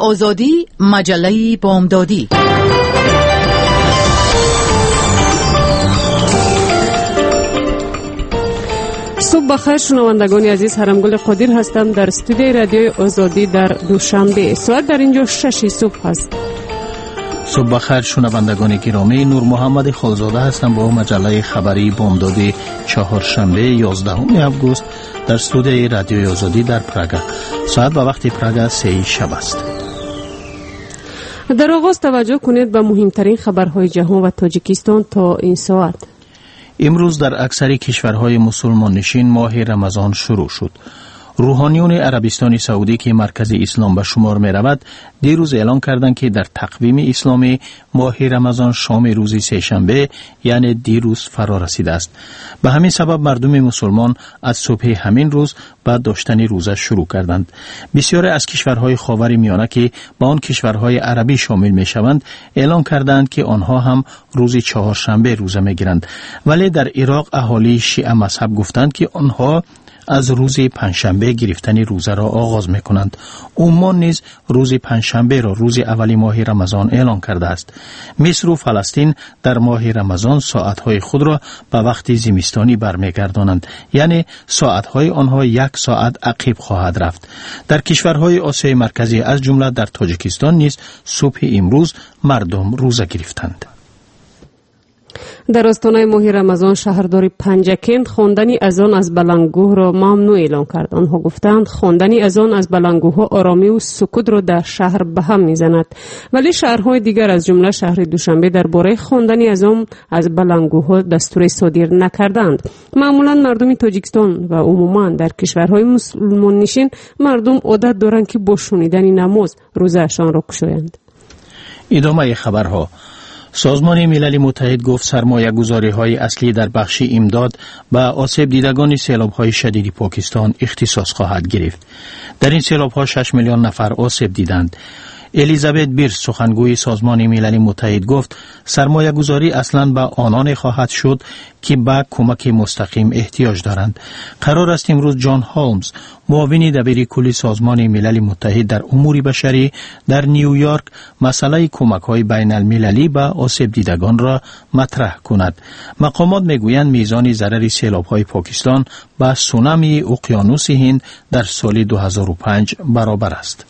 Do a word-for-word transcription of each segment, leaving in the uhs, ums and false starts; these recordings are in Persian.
آزادی، مجله بامدادی. صبح بخیر شنوندگان عزیز، حرمگل قادر هستم در استودیوی رادیوی آزادی در دوشنبه. ساعت در اینجا شش صبح است. صبح بخیر شنوندگان گرامی، نور محمد خالزاده هستم با مجله خبری بامداد چهارشنبه یازدهم آگوست در استودیوی رادیوی آزادی در پراگ. ساعت به وقت پراگ سه شب است. در آغاز توجه کنید به مهمترین خبرهای جهان و تاجیکستان تا این ساعت. امروز در اکثر کشورهای مسلمان نشین ماه رمضان شروع شد. روحانیون عربستان سعودی که مرکز اسلام به شمار می رود دیروز اعلان کردند که در تقویم اسلامی ماه رمضان شام روز سه‌شنبه یعنی دیروز فرا رسیده است. به همین سبب مردم مسلمان از صبح همین روز به داشتن روزه شروع کردند. بسیاری از کشورهای خاور میانه که با آن کشورهای عربی شامل می شوند اعلان کردند که آنها هم روز چهارشنبه روزه می گیرند، ولی در عراق اهالی شیعه مذهب گفتند که آنها از روز پنجشنبه گرفتن روزه را آغاز می‌کنند. عمان نیز روز پنجشنبه را روز اولی ماه رمضان اعلان کرده است. مصر و فلسطین در ماه رمضان ساعت‌های خود را به وقت زمستانی برمیگردانند، یعنی ساعت‌های آنها یک ساعت عقب خواهد رفت. در کشورهای آسیای مرکزی از جمله در تاجیکستان نیز صبح امروز مردم روزه گرفتند. در آستانه ماه رمضان شهردار پنجکند خواندن اذان از بلندگوه را ممنوع اعلان کرد. آنها گفتند خواندن اذان از بلندگوها آرامی و سکوت را در شهر به هم میزند، ولی شهرهای دیگر از جمله شهر دوشنبه درباره خواندن اذان از بلندگوها دستور صادر نکردند. معمولا مردم تاجیکستان و عموما در کشورهای مسلمان نشین مردم عادت دارند که با شنیدن نماز روزه‌شان را گشایند. ادامه خبرها. سازمان ملل متحد گفت سرمایه‌گذاری‌های اصلی در بخش امداد به آسیب دیدگان سیلاب‌های شدید پاکستان اختصاص خواهد گرفت. در این سیلاب‌ها شش میلیون نفر آسیب دیدند. الیزابت بیرس سخنگوی سازمان ملل متحد گفت سرمایه گذاری اصلاً به آنان خواهد شد که به کمک مستقیم احتیاج دارند. قرار است امروز جان هولمز معاون دبیر کلی سازمان ملل متحد در امور بشری در نیویورک مسئله کمک‌های بین المللی به آسیب دیدگان را مطرح کند. مقامات میگویند میزان ضرر سیلاب‌های پاکستان به سونامی اقیانوس هند در سال دو هزار و پنج برابر است.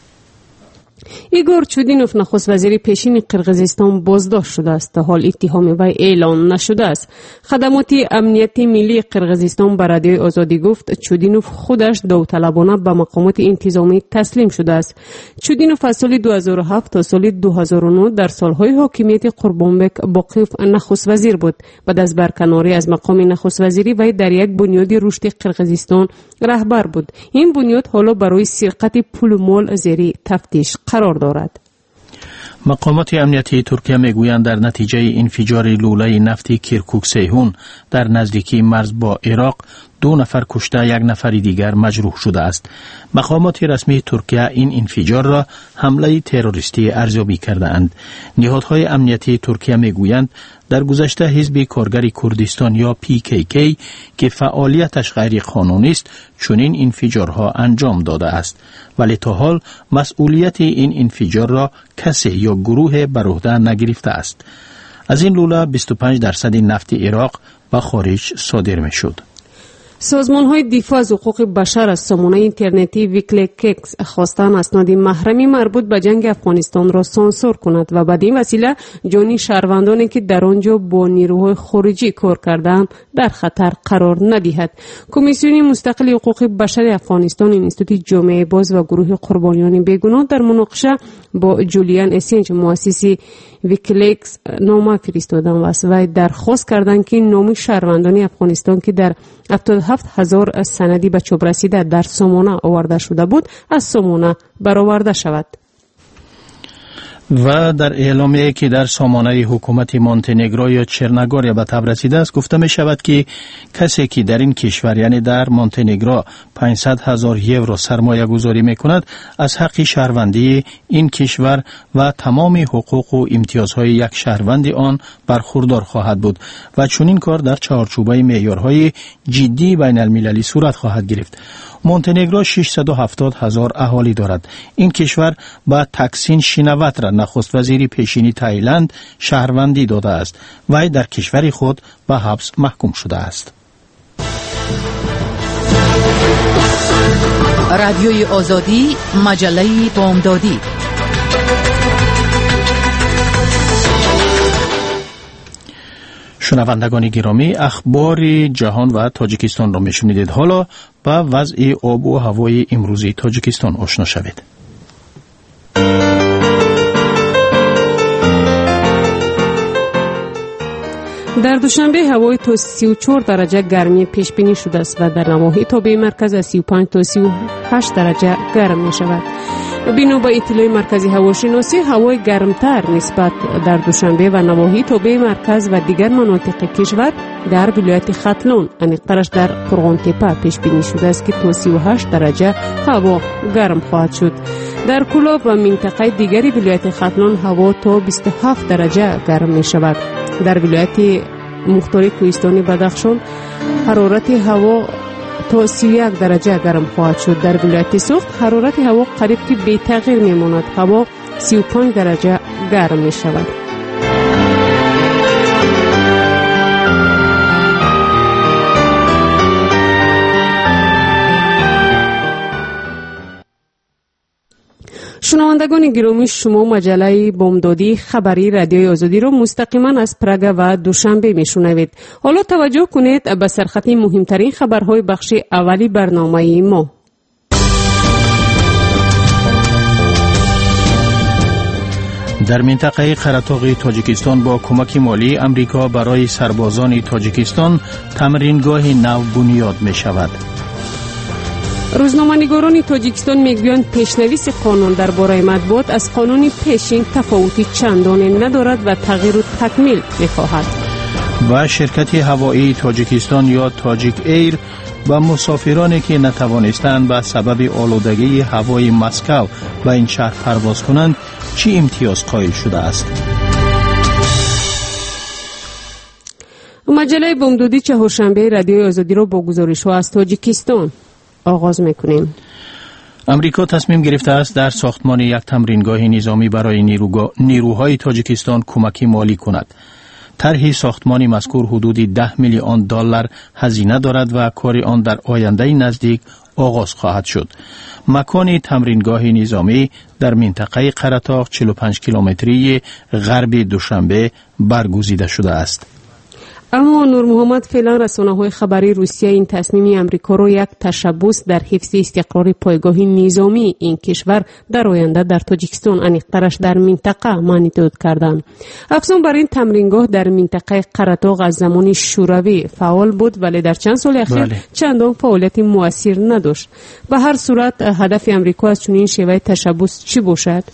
ایگور چودینوف نخست وزیر پیشین قرقیزستان بازداشت شده است. تا حال اتهام وی اعلام نشده است. خدمات امنیتی ملی قرقیزستان به رادیوی آزادی گفت چودینوف خودش داوطلبانه به مقامات انتظامی تسلیم شده است. چودینوف از سال دو هزار و هفت تا سال دو هزار و نه در سالهای حاکمیت قربانبک باقیف نخست وزیر بود. بعد از برکناری از مقام نخست وزیری وی در یک بنیاد رشد قرقیزستان رهبر بود. این بنیاد حالا برای سرقت پول و مال زیر تفتیش قرار دارد. مقامات امنیتی ترکیه میگویند در نتیجه انفجار لوله نفتی کرکوک سیهون در نزدیکی مرز با عراق دو نفر کشته یک نفر دیگر مجروح شده است. مقامات رسمی ترکیه این انفجار را حمله تروریستی ارزیابی کرده اند. نهادهای امنیتی ترکیه میگویند در گذشته حزب کارگر کردستان یا پی کی کی که فعالیتش غیر قانونی است چنین انفجارها انجام داده است، ولی تا حال مسئولیت این انفجار را کسی یا گروه بر عهده نگرفته است. از این لوله بیست و پنج درصد نفت عراق به خارج صادر می شد. سازمان‌های دفاع از حقوق بشر از سامانه اینترنتی ویکیلیکس خواستند اسناد محرمی مربوط به جنگ افغانستان را سانسور کند و بدین وسیله جان شهروندانی که در آنجا با نیروهای خارجی کار کردند در خطر قرار ندهد. کمیسیون مستقل حقوق بشر افغانستان، اینستیتوت جامعه باز و گروه قربانیان بیگناه در مناقشه با جولیان اسینج مؤسس ویکیلیکس نامه فرستادند و درخواست کردند که نام شهروندان افغانستان که در هفتاد و هفت هزار سندی به چوب رسیده در سامانه آورده شده بود از سامانه برآورده شود. و در اعلامیه‌ای که در سامانه حکومت مونتنگرو یا چرنگوریا به تب رسیده است گفته می شود که کسی که در این کشور یعنی در مونتنگرو پانصد هزار یورو سرمایه گذاری می کند از حق شهروندی این کشور و تمام حقوق و امتیازهای یک شهروند آن برخوردار خواهد بود و چنین کار در چارچوب معیارهای جدی بین المللی صورت خواهد گرفت. مونتنگرو ششصد و هفتاد هزار اهالی دارد. این کشور با تکسین شینوات را نخست وزیر پیشینی تایلند شهروندی داده است. وی در کشور خود به حبس محکوم شده است. رادیوی آزادی، مجله بامدادی. شنوندگان گرامی، اخبار جهان و تاجیکستان را میشنیدید. حالا با وضع آب و هوای امروزی تاجیکستان آشنا شوید. در دوشنبه هوای تا سی و چهار درجه گرمی پیش بینی شده است و در نواحی تابع مرکز از سی و پنج تا سی و هشت درجه گرم می شود. بنا به اطلاع مرکزی هواشناسی، هوای گرمتر نسبت در دوشنبه و نواحی تابع مرکز و دیگر مناطق کشور در ولایت ختلون انقدرش در قرغان تپه پیش بینی شده است که تا سی و هشت درجه هوا گرم خواهد شد. در کلاب و منطقه دیگری ولایت ختلون هوا تا بیست و هفت درجه گرم می شود. در ولایت مختار کوهستانی بدخشان حرارت هوا تا سی و یک درجه گرم خواهد شد. در ولایت سوخت حرارت هوا قریب که بی تغییر می ماند. هوا سی و پنج درجه گرم می شود. شنوندگان گرامی، شما مجله بامدادی خبری رادیوی آزادی را مستقیما از پراگ و دوشنبه میشنوید. حالا توجه کنید به سرخط مهمترین خبرهای بخش اولی برنامه ما. در منطقه قره‌طاق تاجیکستان با کمک مالی امریکا برای سربازان تاجیکستان تمرینگاه نو بنیاد می شود. روزنامه‌نگاران تاجیکستان میگویند پیشنویس قانون درباره مطبوعات از قانون پیشین تفاوتی چندانی ندارد و تغییر و تکمیل می‌خواهد. و شرکت هوایی تاجیکستان یا تاجیک ایر با مسافرانی که نتوانستند به سبب آلودگی هوای مسکو به این شهر پرواز کنند چی امتیاز قائل شده است؟ مجله بامدادی چهارشنبه رادیوی آزادی را با گزارش‌ها از تاجیکستان آغاز میکنیم. امریکا تصمیم گرفته است در ساختمان یک تمرینگاه نظامی برای نیروهای تاجیکستان کمکی مالی کند. طرح ساختمان مذکور حدود ده میلیون دلار هزینه دارد و کار آن در آینده نزدیک آغاز خواهد شد. مکان تمرینگاه نظامی در منطقه قره‌طاق چهل و پنج کیلومتری غرب دوشنبه برگزیده شده است. اما نور محمد، فعلا رسانه‌های خبری روسیه این تصمیم امریکا را یک تشبث در حفظ استقرار پایگاه نظامی این کشور در آینده در تاجیکستان انیقترش در منطقه مانیتود کردند. افزون بر این تمرینگاه در منطقه قره‌طاق از زمان شوروی فعال بود ولی در چند سال اخیر بله. چندان فعالیت مؤثر نداشت. به هر صورت هدف امریکا از چنین شیوه تشبث چی باشد؟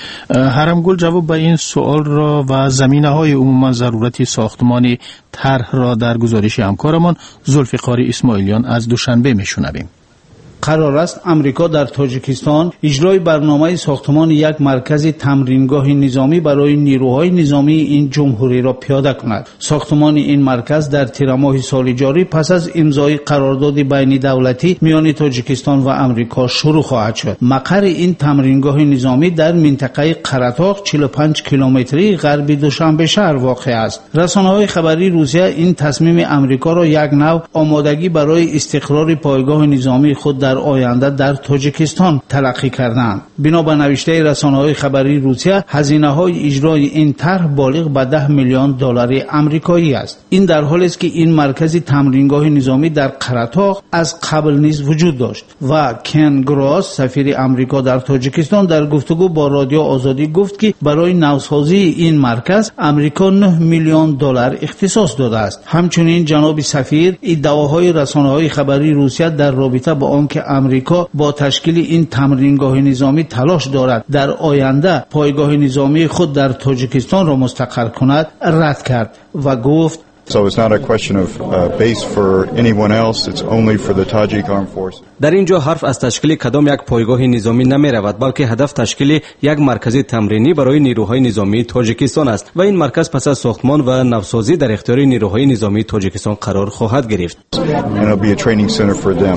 هرمگل جواب به این سوال را و زمینه‌های عموما ضرورت ساختمان طرح را در گزارش همکارمان ذوالفقار اسماعیلیان از دوشنبه میشنویم. قرار است امریکا در تاجیکستان اجرای برنامه ساختمان یک مرکز تمرینگاه نظامی برای نیروهای نظامی این جمهوری را پیاده کند. ساختمان این مرکز در تیر ماه سال جاری پس از امضای قرارداد بین دولتی میان تاجیکستان و امریکا شروع خواهد شد. مقر این تمرینگاه نظامی در منطقه قره‌طاق چهل و پنج کیلومتری غرب دوشنبه شهر واقع است. رسانه‌های خبری روسیه این تصمیم امریکا را یک نوع آمادگی برای استقرار پایگاه نظامی خود در آینده در تاجیکستان تلقی کردند. بنا به نوشته رسانه‌های خبری روسیه، هزینه‌های اجرای این طرح بالغ به ده میلیون دلار آمریکایی است. این در حالی است که این مرکز تمرینگاه نظامی در قره‌طاق از قبل نیز وجود داشت و کن گراس سفیر آمریکا در تاجیکستان در گفتگو با رادیو آزادی گفت که برای نوسازی این مرکز آمریکا نه میلیون دلار اختصاص داده است. همچنین جناب سفیر ادعاهای رسانه‌های خبری روسیه در رابطه با آنکه امریکا با تشکیل این تمرینگاه نظامی تلاش دارد در آینده پایگاه نظامی خود در تاجیکستان را مستقر کند رد کرد و گفت So it's not a question of uh, base for anyone else, it's only for the Tajik armed forces. در اینجا حرف از تشکیل کدام یک پایگاه نظامی نمی رود، بلکه هدف تشکیل یک مرکز تمرینی برای نیروهای نظامی تاجیکستان است و این مرکز پس از ساختمان و نوسازی در اختیار نیروهای نظامی تاجیکستان قرار خواهد گرفت. And it'll be a training center for them.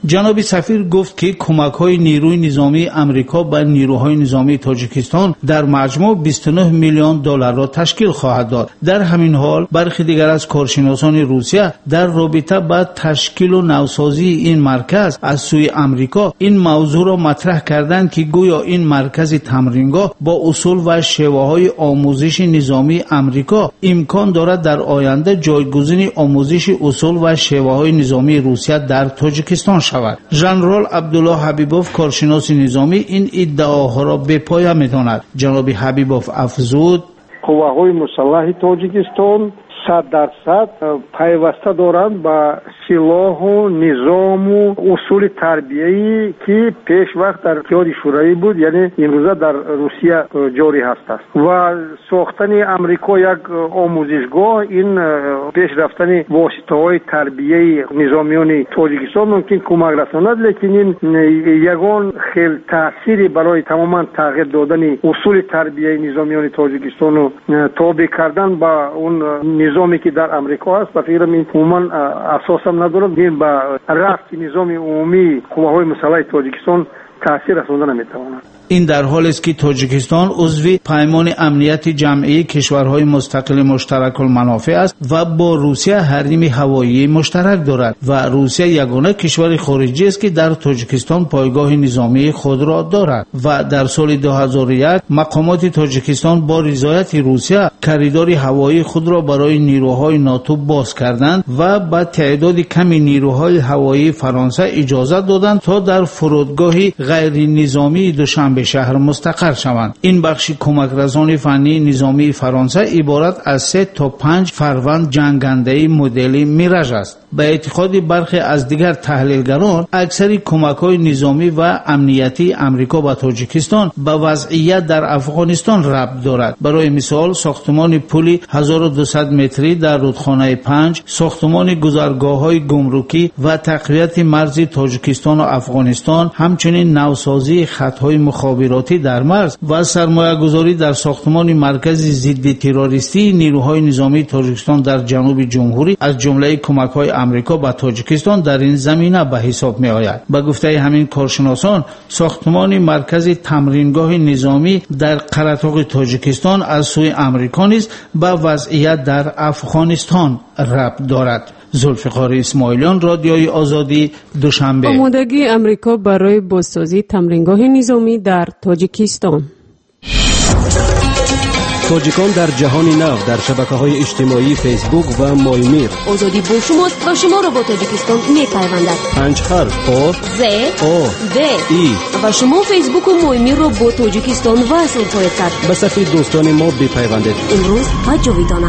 جناب سفیر گفت که کمک‌های نیروی نظامی آمریکا به نیروهای نظامی تاجیکستان در مجموع بیست و نه میلیون دلار را تشکیل خواهد داد. در همین حال برخی دیگر از کارشناسان روسیه در رابطه با تشکیل و نوسازی این مرکز از سوی آمریکا این موضوع را مطرح کردند که گویا این مرکز تمرینگاه با اصول و شیوه‌های آموزش نظامی آمریکا امکان دارد در آینده جایگزین آموزش اصول و شیوه‌های نظامی روسیه در تاجیکستان شود. ژنرال عبدالله حبیبوف کارشناس نظامی این ادعاها را به پایه می‌داند. جناب حبیبوف افزود: قواهای مسلح تاجیکستان صد درصد پیوسته دارند با سلاح و نظام و اصول تربیه‌ای که پیش وقت در اتحاد شوروی بود، یعنی امروزه در روسیه جاری هست و ساختن آمریکا یک آموزشگاه این پیش رفتن واسطه‌های تربیه‌ای نظامیان تاجیکستان ممکن کمک رساند، لیکن این یگان خیلی تأثیری برای تماما تغییر دادن اصول تربیه‌ای نظامیان تاجیکستان و تابع کردن با اون نظامی که در آمریکا هست و فکر من عموما اساس هم ندارد. این با رفت نظام عمومی قواهای مسلح تاجیکستان تأثیر رساندن نمیتواند. این در حالی است که تاجیکستان عضو پیمان امنیت جمعی کشورهای مستقل مشترک المنافع است و با روسیه حریم هوایی مشترک دارد و روسیه یگانه کشور خارجی است که در تاجیکستان پایگاه نظامی خود را دارد و در سال دو هزار و یک مقامات تاجیکستان با رضایت روسیه کریدور هوایی خود را برای نیروهای ناتو باز کردند و با تعداد کمی نیروهای هوایی فرانسه اجازه دادند تا در فرودگاه غیر نظامی دوشنبه به شهر مستقر شوند. این بخش کمک رسانی فنی نظامی فرانسه عبارت از سه تا پنج فروند جنگنده مدل میراژ است. به اعتقاد برخی از دیگر تحلیلگران اکثر کمک‌های نظامی و امنیتی آمریکا به تاجیکستان به وضعیت در افغانستان ربط دارد. برای مثال ساختمان پل هزار و دویست متری در رودخانه پنج، ساختمان گذرگاه‌های گمرکی و تقویت مرز تاجیکستان و افغانستان، همچنین نوسازی خط‌های مخابراتی در مرز و سرمایه‌گذاری در ساختمان مرکز ضد تروریستی نیروهای نظامی تاجیکستان در جنوب جمهوری از جمله کمک‌های آمریکا به تاجیکستان در این زمینه به حساب می آید. به گفته همین کارشناسان ساختمان مرکز تمرینگاه نظامی در قره‌طاق تاجیکستان از سوی آمریکا نیز به وضعیت در افغانستان ربط دارد. ذوالفقار اسماعیلیان، رادیوی آزادی، دوشنبه. آمادگی آمریکا برای بازسازی تمرینگاه نظامی در تاجیکستان. تاجیکان در جهان نو در شبکه‌های اجتماعی فیسبوک و مایمیر. آزادی با شماست و شما را با تاجیکستان می‌پیوندد. پنج حرف آ ز آ د ای و شما فیسبوک و مایمیر را با تاجیکستان وصل خواهید کرد. به صفحه دوستان ما بپیوندید. امروز و جاویدانه.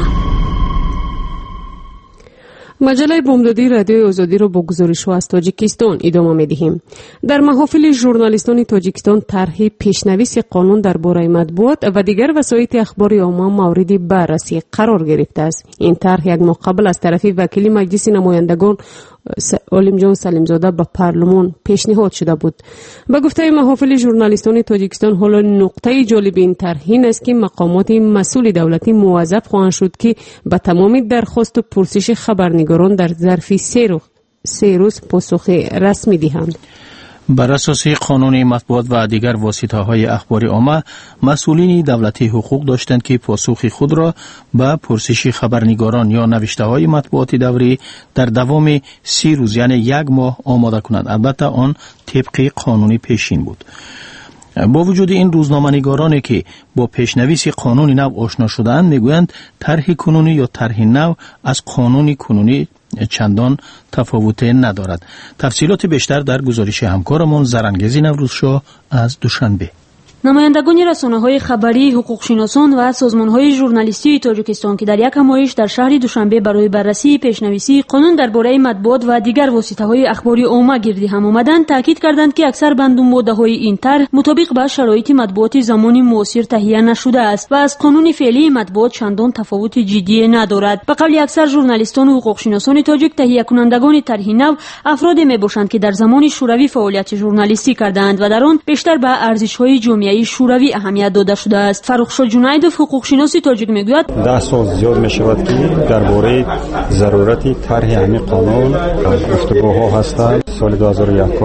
مجله بامدادی رادیوی آزادی را با گزارش‌ها از تاجیکستان ادامه می‌دهیم. در محافل ژورنالیستان تاجیکستان طرح پیشنویس قانون درباره مطبوعات و دیگر وسایط اخباری عامه مورد بررسی قرار گرفته است. این طرح یک ماه قبل از طرف وکیل مجلس نمایندگان عالم جان سلیم زاده به پارلمان پیشنهاد شده بود. به گفته محافل ژورنالیستان تاجیکستان حالا نقطه جالب این طرح این است که مقامات مسئول دولتی موظف خواهند شد که به تمام درخواست و پرسش خبرنگاران در ظرف سه روز پاسخ رسمی دهند. بر اساس قانون مطبوعات و دیگر واسطه‌های اخباری عامه مسئولین دولتی حقوق داشتند که پاسخ خود را به پرسش خبرنگاران یا نوشته‌های مطبوعات دوری در دوام سی روز یعنی یک ماه آماده کنند. البته آن طبق قانون پیشین بود. با وجود این روزنامه‌نگارانی که با پیشنویس قانون نو آشنا شده‌اند میگویند طرح کنونی یا طرح نو از قانون کنونی چندان تفاوت ندارد. تفصیلات بیشتر در گزارش همکارمان زرنگزی نوروزشاه از دوشنبه. نمایندگان رسانه‌های خبری، حقوقشناسان و سازمان‌های ژورنالیستی تاجیکستان که در یک همایش در شهر دوشنبه برای بررسی پیشنویسی قانون درباره مطبوعات و دیگر واسطه‌های اخباری عامه گردی هم آمدند، تاکید کردند که اکثر بند و ماده‌های این طرح مطابق با شرایط مطبوعات زمان معاصر تهیه نشده است و از قانون فعلی مطبوعات چندان تفاوت جدی ندارد. به قول اکثر ژورنالیستان و حقوقشناسان تاجیک، تهیه کنندگان طرح نو افرادی میباشند که در زمان شوروی فعالیت ژورنالیستی کردند و در آن بیشتر به ارزش‌های جامعه لایحه شوروی اهمیت داده شده است. فرخشاه جنیدوف حقوقشناس تاجیک میگوید ده سال زیاد میشود که درباره ضرورت طرح همین قانون گفتگوها هستند. سال دو هزار و یک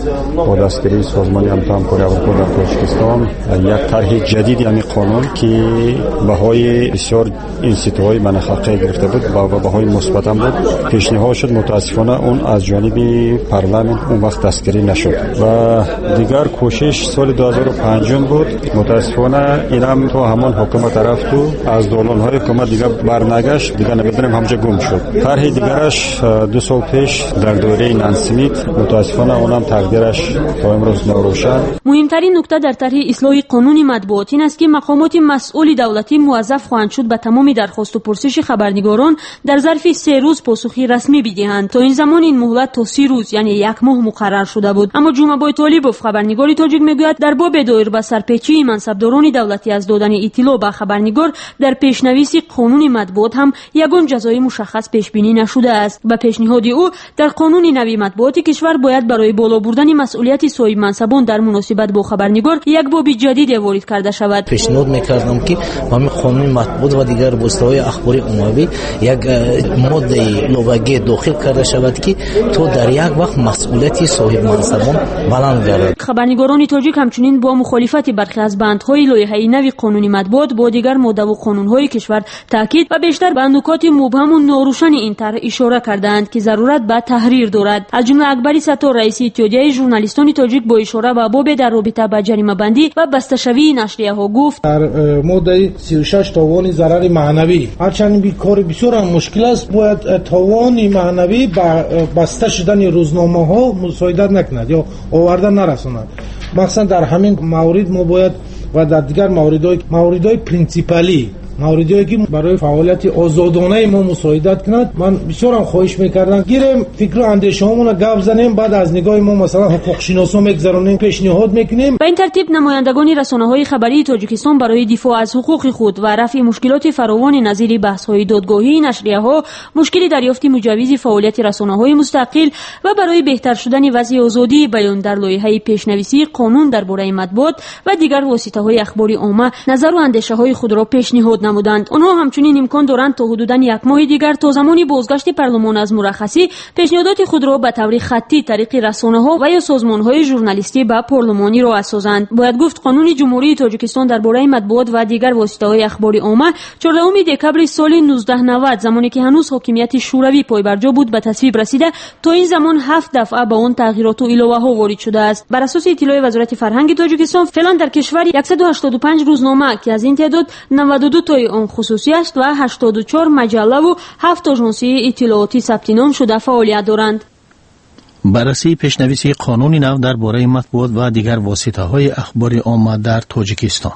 با دستگیری سازمان همکاری اروپا در تاجیکستان یک طرح جدید همین قانون که بهای بسیار اینستیتوهای منحقه گرفته بود با بهای مثبت هم بود پیشنهاد شد. متاسفانه اون از جانب پارلمان اون وقت دستگیری نشد و دیگر کوشش سال دو هزار و پنج بود. متاسفانه این هم تو همان حکومت رفت و از دولانهای حکومت دیگر برنگشت، دیگر نمیدونیم همجا گم شد. طرح دیگرش دو سال پیش در دوره نانسمیت متاسفانه اونم تقدیرش تا امروز ناروشن. مهمترین نکته در طرح اصلاح قانون مطبوعات این است که مقامات مسئول دولتی موظف خواهند شد به تمام درخواست و پرسش خبرنگاران در ظرف سه روز پاسخی رسمی بدهند. تا این زمان این مهلت تا سی روز یعنی یک ماه مقرر شده بود. اما جمعه طالبوف خبرنگار تاجیک میگوید در باب دایر به سرپیچی منصبداران دولتی از دادن اطلاع به خبرنگار در پیشنویس قانون مطبوعات هم یگان جزای مشخص پیش بینی نشده است. به پیشنهاد او در قانون نوی مطبوعات کشور باید برای بالا بردن مسئولیت صاحب منصبان در مناسبت با خبرنگار یک باب جدید وارد کرده شود. پیشنهاد میکردم که همین قانون مطبوعات و دیگر وسایل اخباری عمومی یک ماده لغوی داخل کرده شود که تو در یک وقت مسئولیت صاحب منصبان بلند گردد. خبرنگاران تاجیک همچنین با مخالفت برخی از بندهای لایحه نوی قانون مطبوعات با دیگر ماده و قانونهای کشور تاکید و بیشتر به نکات مبهم و ناروشن این طرح اشاره کردند که ضرورت به تحریر دارد. از جمله اکبری ستار رئیس اتحادیه ژورنالیستان تاجیک با اشاره به باب در رابطه با جریمه بندی و بسته‌شوی نشریه ها گفت در ماده سی و شش تاوان ضرر معنوی هرچند این کار بسیار مشکل است باید تاوان معنوی با بسته شدن روزنامه ها مساعدت نکند یا آورده نرساند. مثلا در همین مورد ما باید و در دیگر موردهای موردهای پرینسیپالی موردی که برای فعالیت آزادانه ما مساعدت کند من بسیار خواهش میکردم گیریم فکر و اندیشه‌هامون رو گپ زنیم بعد از نگاه ما مثلا حقوق شناسا میگذرونیم پیشنهاد میکنیم. به این ترتیب نمایندگان رسانه‌های خبری تاجیکستان برای دفاع از حقوق خود و رفع مشکلات فراوان نظیر بحث‌های دادگاهی نشریه‌ها مشکل دریافت مجوز فعالیت رسانه‌های مستقل و برای بهتر شدن وضع آزادی بیان در لایحه پیشنویسی قانون درباره مطبوعات و دیگر واسطه‌های اخباری عامه نظر و اندیشه‌های خود را پیشنهاد نمودند. آنها همچنین امکان دارند تا حدوداً یک ماه دیگر تا زمانی بازگشت پارلمان از مرخصی پیشنهادات خود را به طور خطی طریق رسانه‌ها و یا سازمان‌های ژورنالیستی به پارلمانی را اسازند. باید گفت قانون جمهوری تاجیکستان درباره مطبوعات و دیگر واسطه‌های اخباری عامه چهاردهم دکبر سال نوزده نود زمانی که هنوز حاکمیت شوروی پایبرجا بود به تصویب رسیده تا این زمان هفت دفعه به آن تغییرات و علاوه‌ها وارد شده است. بر اساس اطلاع وزارت فرهنگ تاجیکستان فعلا در کشور صد و هشتاد و پنج روزنامه که از این تعداد نود و دو تا آن خصوصی است و هشتاد و چهار مجله و هفت آژانسی اطلاعاتی ثبت نام شده فعالیت دارند. بررسی پیشنویس قانون نو درباره مطبوعات و دیگر واسطه‌های اخباری عامه در تاجیکستان.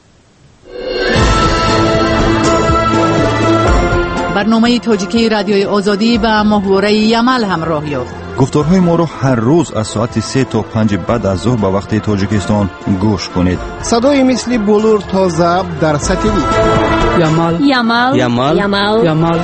برنامه تاجیکی رادیوی آزادی به محوره یمل همراه یافت. گفتارهای ما را هر روز از ساعت سه تا پنج بعد از ظهر به وقت تاجیکستان گوش کنید. صدای مثل بلور تا ضبط در ساتلیت. یمل یمل یمل یمل یمل.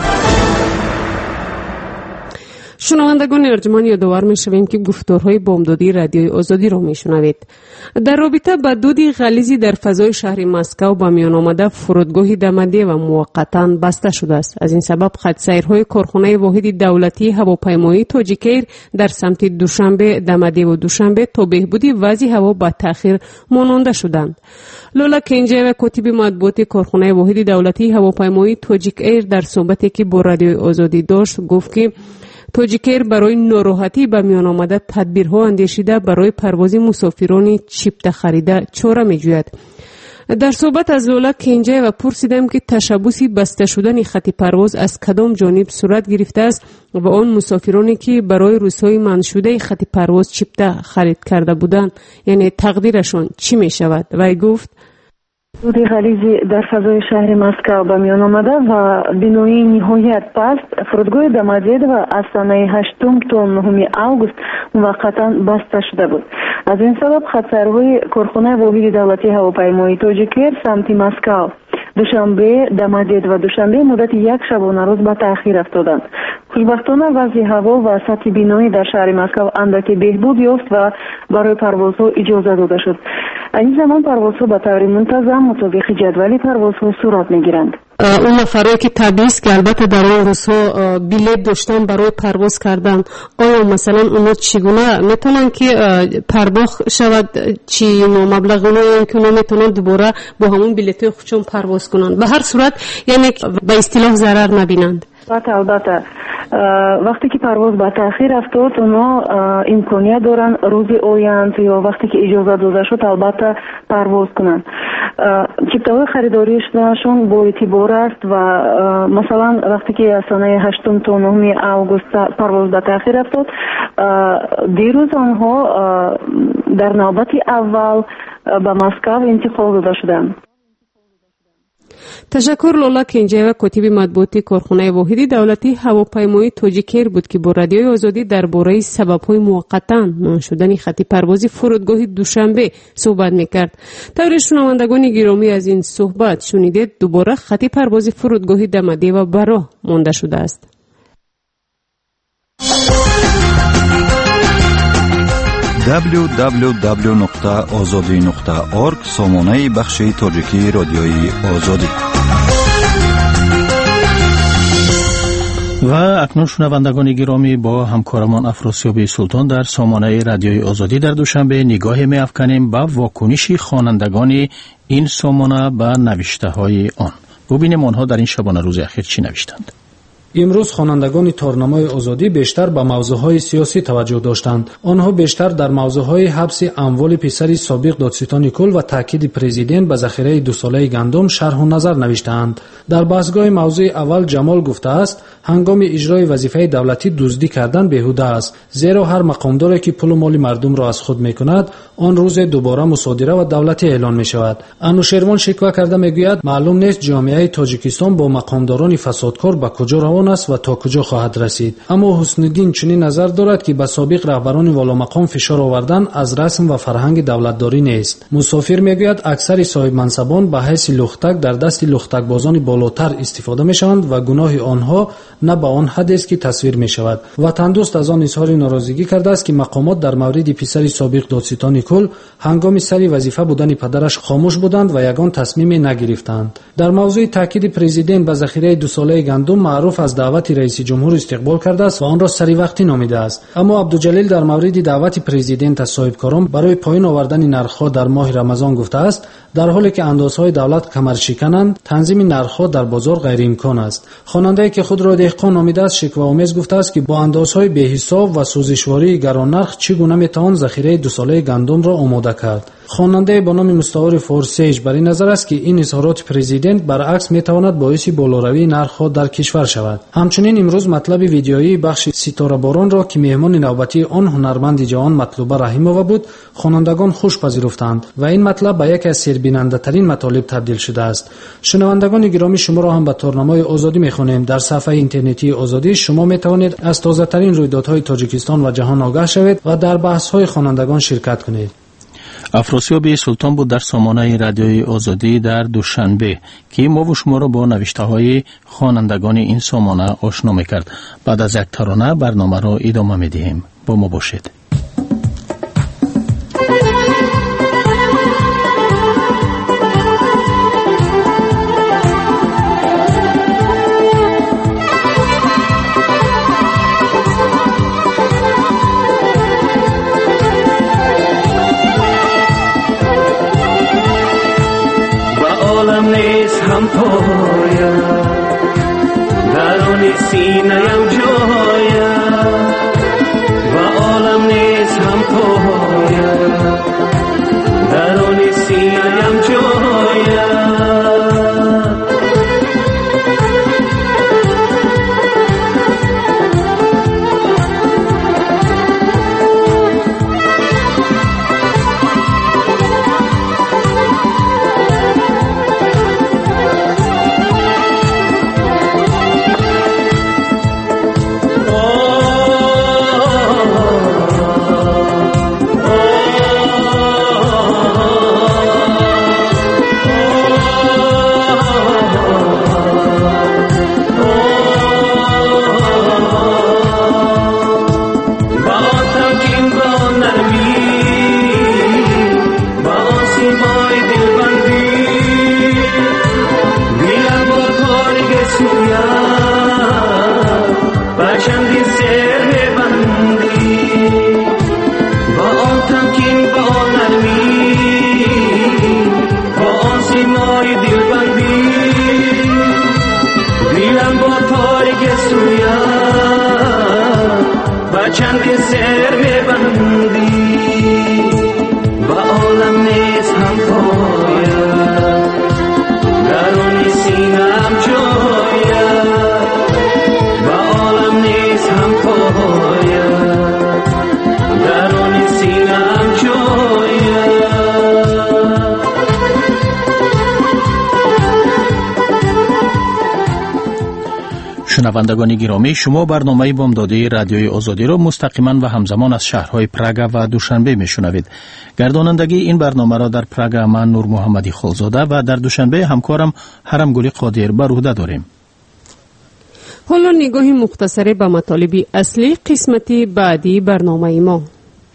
شنوندگان ارجمند یادآور می‌شویم که گفتارهای بامدادی رادیوی آزادی را می‌شنوید. در رابطه با دود غلیظی در فضای شهر مسکو به میان آمده فرودگاه دمدی و موقتا بسته شده است. از این سبب خط سیرهای کارخانه واحد دولتی هواپیمایی تاجیکیر در سمت دوشنبه دمدی و دوشنبه تا بهبودی وضع هوا با تأخیر ماننده شدند. لولا کنجه و کاتب مطبوعات کارخانه واحد دولتی هواپیمایی تاجیکیر در صحبتی که با رادیوی آزادی داشت گفت که تاجیکیر برای ناراحتی به میان آمده تدبیرها اندیشیده برای پرواز مسافران چیپته خریده چاره می‌جوید. در صحبت از لولا کنجه و پرسیدم که تشبوسی بسته شدن خط پرواز از کدام جانب صورت گرفته است و آن مسافرانی که برای روزهای منشوده خط پرواز چیپته خرید کرده بودند یعنی تقدیرشان چی می شود؟ و گفت دود غلیظی در فضای شهر مسکو به میان آمده و بینایی نهایت پست فرودگاه دمدید و از سانه هشتم تا نهم اوگوست موقتا بسته شده بود. از این سبب خطرهای کارخانه واحد دولتی هواپیمایی تاجیکیر سمت مسکو دوشنبه دمدید و دوشنبه مدت یک شبانه روز به تأخیر افتادند. خوشبختانه وضع هوا و سطح بینایی در شهر مسکو اندکی بهبود یافت و برای پروازها اجازه داده شد. این زمان پروازها به طور منتظم مطابق جدول پروازها صورت میگیرند. اون نفرایی که تبعیض که البته در اون روزها بلیط داشتن برای پرواز کردن، آیا مثلا اونا چگونه میتونن که پرداخت شود چی مبلغ اونایی که اونا میتونن دوباره با همون بلیط خودشون پرواز کنن؟ به هر صورت یعنی به اصطلاح ضرر نبینند. البته البته وقتی که پرواز به تاخیر افتاد اونا امکانیت دارن روز آینده یا وقتی که اجازه داده شد البته پرواز کنن. چیپتاهای خریداریشون با اعتبار است و مثلا وقتی که از سال هشتم تا نهم اوگوست پرواز به تاخیر افتاد، دیروز آنها در نوبت اول به مسکو انتقال داده شدند. تشکر لالا کنجیوه، کاتب مطبوعاتی کارخانه واحدی دولتی هواپیمایی توجیکر بود که با رادیوی آزادی درباره سبب‌های موقتا منع شدن خط پرواز فرودگاه دوشنبه صحبت می‌کرد. طور شنوندگان گرامی از این صحبت شنیدید دوباره خط پرواز فرودگاه دمدی و برا مانده شده است. دبلیو دبلیو دبلیو نقطه آزادی نقطه اورگ سامانه بخش تاجیکی رادیوی آزادی. و اکنون شنوندگان گرامی با همکارمان افراسیاب سلطان در سامانه رادیوی آزادی در دوشنبه نگاه می افکنیم به واکنش خوانندگان این سامانه به نوشته های آن. ببینیم آنها در این شبانه روز اخیر چی نوشتند. امروز خوانندگان تارنامه‌های آزادی بیشتر به موضوعهای سیاسی توجه داشتند. آنها بیشتر در موضوعهای حبس اموال پسر سابق دادستان کل و تاکید پرزیدنت به ذخیره دو ساله گندم شرح و نظر نوشتند. در بحثگاه موضوع اول جمال گفته است هنگام اجرای وظیفه دولتی دزدی کردن بیهوده است، زیرا هر مقامداری که پول و مال مردم را از خود میکند آن روز دوباره مصادره و دولتی اعلان می شود. انوشیروان شکوه کرده میگوید معلوم نیست جامعه تاجیکستان با مقامداران فسادکار به کجا روان است و تا کجا خواهد رسید. اما حسن الدین چنین نظر دارد که به سابق رهبران والا مقام فشار آوردن از رسم و فرهنگ دولتداری نیست. مسافر میگوید اکثر صاحب منصبان به حیث لختک در دست لختک بازان بالاتر استفاده میشوند و گناه آنها نه به آن حد است که تصویر می شود. وطن دوست از آن اظهار ناراضگی کرده است که مقامات در مورد پسر سابق دادستان کل هنگام سری وظیفه بودن پدرش خاموش بودند و یگان تصمیمی نگرفتند. در موضوع تاکید پرزیدنت به ذخیره دو ساله گندم معروف از دعوت رئیس جمهور استقبال کرده است و آن را سری وقتی نامیده است. اما عبدالجلیل در مورد دعوت پرزیدنت از صاحبکاران برای پایین آوردن نرخ‌ها در ماه رمضان گفته است در حالی که اندازهای دولت کمرشکنند تنظیم نرخ‌ها در بازار غیر امکان است. خواننده که خود را دهقان نامیده است شکوه آمیز گفته است که با اندازهای بی‌حساب و سوزشواری گران نرخ چگونه میتوان ذخیره دو ساله گندم را آماده کرد. خواننده با نام مستعار فورسیج بر این نظر است که این اظهارات پرزیدنت برعکس میتواند باعث بالاروی نرخ‌ها در کشور شود. همچنین امروز مطلب ویدیویی بخش ستاره باران را که مهمان نوبتی آن هنرمند جوان مطلوبه رحیمووا بود خوانندگان خوش پذیرفتند و این مطلب به یکی از سربیننده ترین مطالب تبدیل شده است. شنوندگان گرامی شما را هم به تارنامه آزادی میخوانیم. در صفحه اینترنتی آزادی شما میتوانید از تازه ترین رویدادهای تاجیکستان و جهان آگاه شوید و در بحث های خوانندگان شرکت کنید. افراسیاب سلطان بود در سامانه رادیوی آزادی در دوشنبه که ما و شما را با نوشته های خوانندگان این سامانه آشنا میکرد. بعد از یک ترانه برنامه را ادامه میدهیم. با ما باشید. هم پایا درون سینه‌ام جایا و عالم نیست هم پایا درون سینه‌ام جایا های دلبندی دیلم با تاریک سویان با چندین سر میبندی با عالم نیست هم پاید درونی سینم جاید با عالم نیست هم پاید درونی سینم جاید. شنوندگان گرامی، شما برنامه بامدادی رادیوی آزادی را مستقیما و همزمان از شهرهای پراگ و دوشنبه میشنوید. گردانندگی این برنامه را در پراگ من نور محمدی خالزاده و در دوشنبه همکارم هرم گلی قادر بر عهده داریم. حالا نگاهی مختصری به مطالب اصلی قسمتی بعدی برنامه ما.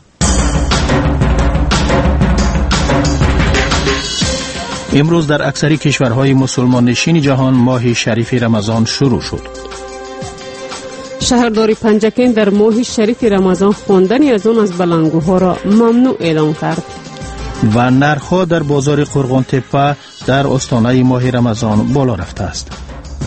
امروز در اکثر کشورهای مسلمان نشین جهان ماه شریف رمضان شروع شد. شهرداری پنجکین در ماه شریف رمضان خواندن از آن از بلنگوها را ممنوع اعلام کرد. و نرخ‌ها در بازار قرغان تپه در آستانه ماه رمضان بالا رفته است.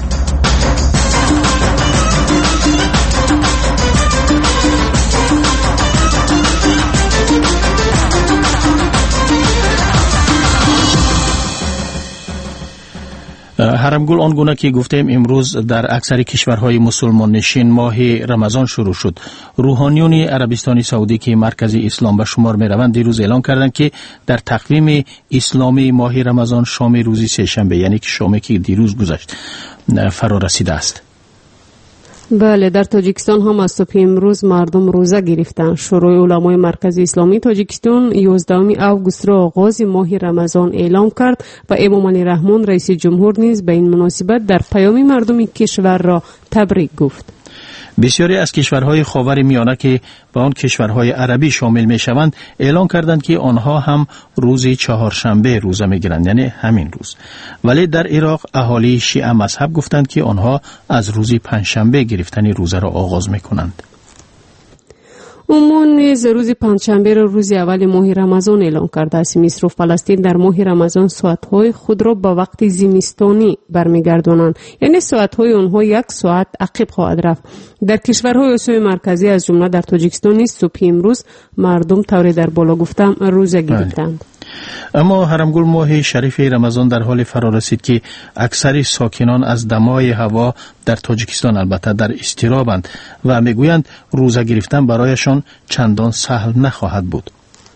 هرمگل آنگونه که گفتیم امروز در اکثر کشورهای مسلمان نشین ماه رمضان شروع شد. روحانیون عربستان سعودی که مرکز اسلام به شمار می روند دیروز اعلان کردند که در تقویم اسلامی ماه رمضان شام روزی سه شنبه، یعنی که شامی که دیروز گذشت، فرا رسیده است. بله، در تاجیکستان هم از صبح امروز مردم روزه گرفتند. شورای علمای مرکز اسلامی تاجیکستان یازدهم آگوست را آغاز ماه رمضان اعلام کرد و امام علی رحمان رئیس جمهور نیز به این مناسبت در پیام مردم کشور را تبریک گفت. بسیاری از کشورهای خاور میانه که به آن کشورهای عربی شامل می شوند اعلان کردند که آنها هم روز چهارشنبه روزه می گیرند، یعنی همین روز. ولی در عراق اهالی شیعه مذهب گفتند که آنها از روز پنجشنبه گرفتن روزه را آغاز می کنند. عمان نیز روز پنجشنبه را روز اول ماه رمضان اعلام کرده است. مصر و فلسطین در ماه رمضان ساعت‌های خود را به وقت زمستانی برمیگردانند، یعنی ساعت‌های آنها یک ساعت عقب خواهد رفت. در کشورهای آسیای مرکزی از جمله در تاجیکستان نیز صبح امروز مردم طوری در بالا گفتم روزه گرفتند. اما هرمگل ماه شریف رمضان در حال فرا رسید که اکثر ساکنان از دمای هوا در تاجیکستان البته در اضطرابند و میگویند روزه گرفتن برایشان چندان سهل نخواهد بود.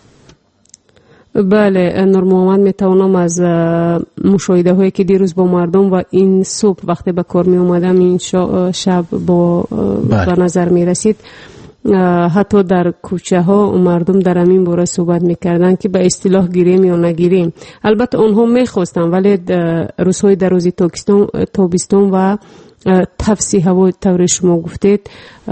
بله، نور محمد میتوانم از مشاهده هایی که دیروز با مردم و این صبح وقتی به کار می اومدم این شب با به نظر می رسید، حتی در کوچه ها مردم در همین باره صحبت میکردن که به اصطلاح گیریم یا نگیریم. البته آنها میخواستن، ولی روزهای درازی تابستان و تفسی هوا طور شما گفتید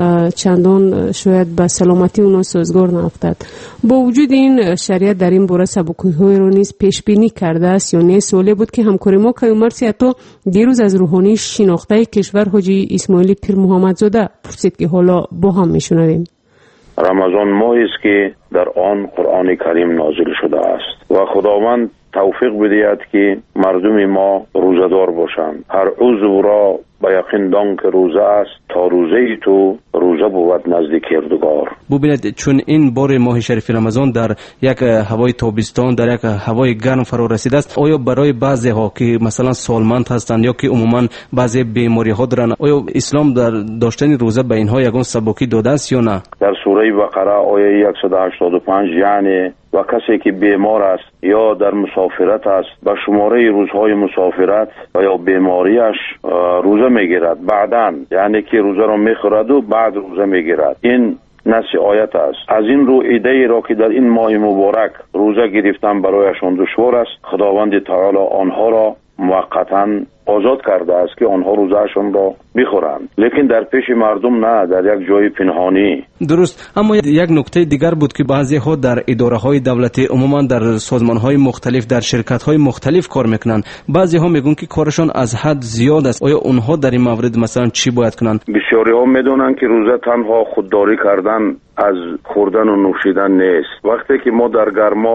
چندان شاید به سلامتی اونا سازگار نافتد. با وجود این شریعت در این باره سبکی‌های رو نیز پیش بینی کرده است یا نه. سوالی بود که همکار ما کیومرسی حتی دیروز از روحانی شناخته کشور حاجی اسماعیل پیر محمد زاده پرسید که حالا با هم میشنویم. رمضان ماهی است که در آن قرآن کریم نازل شده است و خداوند توفیق بدهد که مردم ما روزدار باشند. هر عضو را با یقین دان که روزه است، تا روزه تو روزه بود نزد کردگار. ببینید، چون این بار ماه شریف رمضان در یک هوای تابستان، در یک هوای گرم فرا رسیده است، آیا برای بعضی ها که مثلا سالمند هستند یا که عموما بعضی بیماری ها دارند، آیا اسلام در داشتن روزه به اینها یگان سبکی داده است یا نه؟ در سوره بقره آیه صد و هشتاد و پنج یعنی و کسی که بیمار است یا در مسافرت است به شماره روزهای مسافرت و یا بیماریش روزه میگیرد، بعداً یعنی که روزه را میخورد و بعد روزه میگیرد. این نص آیت است. از این رو ایده ای را که در این ماه مبارک روزه گرفتن برایشان دشوار است، خداوند تعالی آنها را موقتاً آزاد کرده است که آنها روزهشون را بخورند، لیکن در پیش مردم نه، در یک جای پنهانی. درست. اما یک نکته دیگر بود که بعضی ها در اداره های دولتی، عموما در سازمان های مختلف، در شرکت های مختلف کار میکنند. بعضی ها میگن که کارشان از حد زیاد است. آیا اونها در این مورد مثلا چی باید کنند؟ بسیاری ها میدونن که روزه تنها خودداری کردن از خوردن و نوشیدن نیست. وقتی که ما در گرما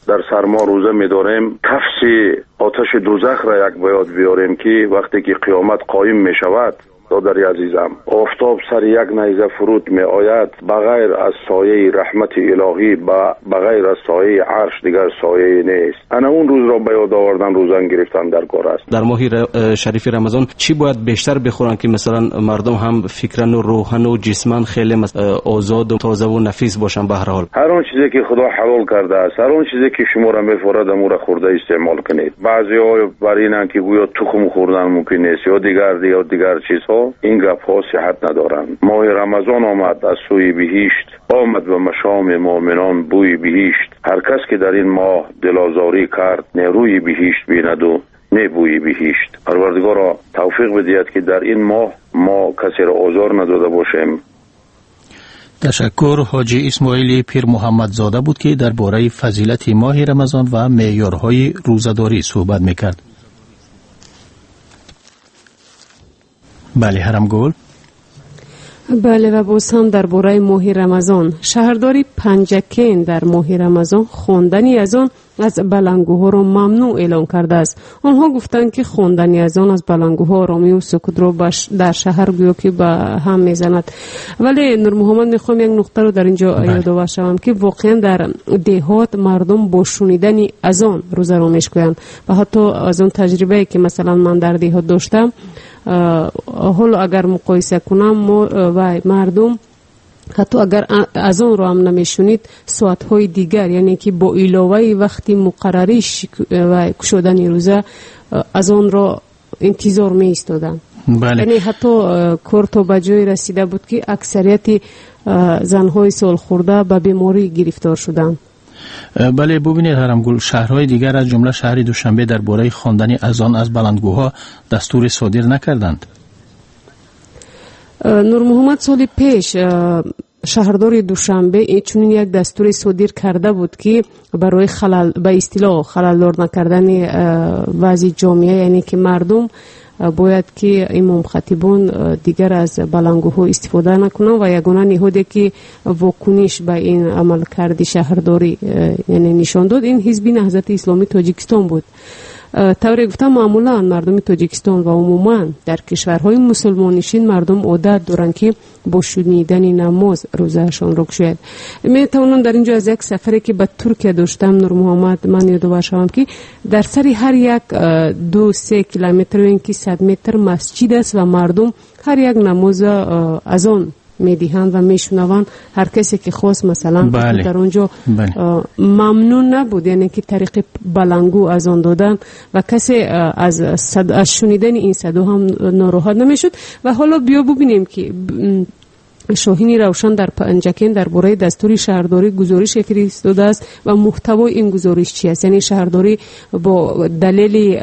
در سرما روزه می‌داریم، تفس آتش دوزخ را یک بیاد بیاریم که وقتی که قیامت قایم می‌شود، دادری عزیزم، آفتاب سر یک نیزه فرود می آید، بغیر از سایه رحمت الهی و بغیر از سایه عرش دیگر سایه نیست. انا اون روز را به یاد آوردن، روزان گرفتن در کار است. در ماه شریف رمضان چی باید بیشتر بخورن که مثلا مردم هم فکرن و روحن و جسمن خیلی آزاد و تازه و نفیس باشن؟ به هر حال هر اون چیزی که خدا حلال کرده است، هر اون چیزی که شما را میفرد امو را خورده استعمال کنید. بعضی‌ها بر اینن که گویا تخم خوردن ممکن نیست یا دیگر دیگر دیگر چیزها، این گپ ها صحت ندارند. ماه رمضان آمد، از سوی بهشت آمد و مشام مؤمنان بوی بهشت. هر کس که در این ماه دلازاری کرد، نه روی بهشت بیند و نه بوی بهشت. پروردگارا توفیق بدهد که در این ماه ما کسی را آزار نداده باشیم. تشکر. حاجی اسماعیل پیر محمد زاده بود که درباره فضیلت ماه رمضان و معیارهای روزه‌داری صحبت میکرد. بله هرم گل. بله و باز هم درباره ماه رمضان، شهرداری پنجکین در ماه رمضان خواندن از آن از بلنگوها را ممنوع اعلام کرده است. آنها گفتند که خواندن از آن از بلنگوها آرامی و سکوت را در شهر گویا که به هم میزند. ولی نور محمد میخوام یک نقطه رو در اینجا یادآور شوم که واقعا در دهات مردم با شنیدن از آن روزه را میشکنند و حتی از اون تجربه که مثلا من در دهات داشتم، حالا اگر مقایسه کنم و مردم حتی اگر از اون رو هم نمیشونید، ساعتهای دیگر یعنی که با علاوه وقتی مقرری و کشودن روزه از اون رو انتظار می ایستادن. بله. یعنی حتی کار تا به جای رسیده بود که اکثریت زنهای سال خورده به بیماری گرفتار شدن. بله ببینید هرمگل، شهرهای دیگر از جمله شهر دوشنبه درباره خواندن اذان از بلندگوها دستور صادر نکردند. نور محمد سال پیش شهردار دوشنبه چنین یک دستور صادر کرده بود که برای خلل به اصطلاح خللدار نکردن وضع جامعه، یعنی که مردم باید که امام خطیبان دیگر از بلنگوها استفاده نکنند و یگانه نهادی که واکنش به این عمل کردی شهرداری یعنی نشان داد این حزب نهضت اسلامی تاجیکستان بود. طوری گفتم معمولا مردم تاجیکستان و عموما در کشورهای مسلمان نشین مردم عادت دارند که با شنیدن نماز روزهشان را گشاید. می توانم در اینجا از یک سفری که به ترکیه داشتم نور محمد من یادآور شوم که در سر هر یک دو سه کیلومتر و اینکه صد متر مسجد است و مردم هر یک نماز از آن میدیهند و میشنوند. هر کسی که خواست مثلا بله. در اونجا بله. ممنون نبود، یعنی که طریق بلنگو از آن دادن و کسی از صد... از شنیدن این صدا هم ناراحت نمیشد. و حالا بیا ببینیم که شاهین روشن در پنجکین درباره دستور شهرداری گزارش فرستاده است و محتوای این گزارش چی است، یعنی شهرداری با دلیل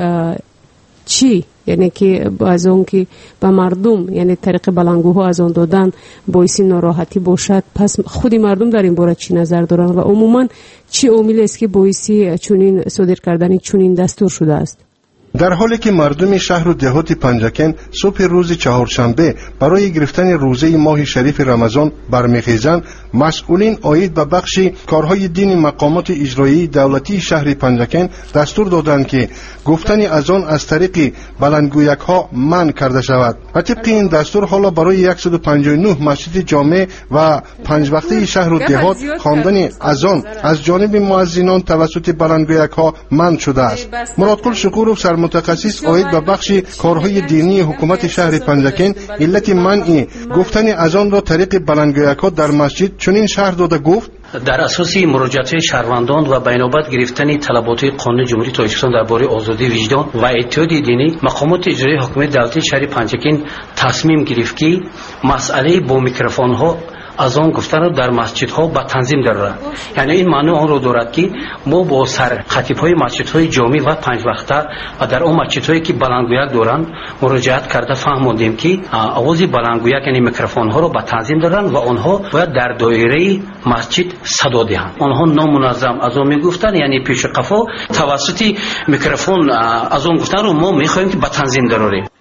چی، یعنی که از اون که به مردم یعنی طریق بلنگوها از آن دادن باعث ناراحتی باشد، پس خودی مردم در این باره چی نظر دارند و عموما چی عاملی است که باعث چنین صادر کردن چنین دستور شده است؟ در حالی که مردم شهر و دهات پنجکین صبح روز چهارشنبه برای گرفتن روزه ماه شریف رمضان برمیخیزند، مسئولین عاید به بخش کارهای دینی مقامات اجرایی دولتی شهر پنجکین دستور دادند که گفتن اذان از طریق بلندگویک ها منع کرده شود و طبق این دستور حالا برای صد و پنجاه و نه مسجد جامع و پنج وقته شهر و دهات خواندن اذان از جانب مؤذنان توسط بلندگویک ها منع شده است. مرادقل شکور متخصص عاید به بخش کارهای دینی حکومت شهر پنجکین علت منع گفتن اذان را طریق بلندگویک ها در مسجد چنین شرح داده گفت: در اساس مراجعات شهروندان و بینابت گرفتن طلبات قانون جمهوری تاجیکستان درباره آزادی وجدان و اتحاد دینی، مقامات اجرایی حکومت دولتی شهر پنجکین تصمیم گرفت که مسئله با میکروفون ها از آن گفتن رو در مسجد ها با تنظیم دارد. یعنی این معنی آن رو دارد که ما با سر خطیب های مسجد های جامع و پنج وقته و در اون مسجد هایی که بلندگویک دارند مراجعت کرده فهمیدیم که آواز بلندگویک یعنی میکروفون ها رو با تنظیم دارند و آنها باید در دایره مسجد صدا دهند. آنها نامنظم از آن میگفتن، یعنی پیش قفا توسط میکروفون از آن گفتن رو ما میخواهیم که با تنظیم دراریم.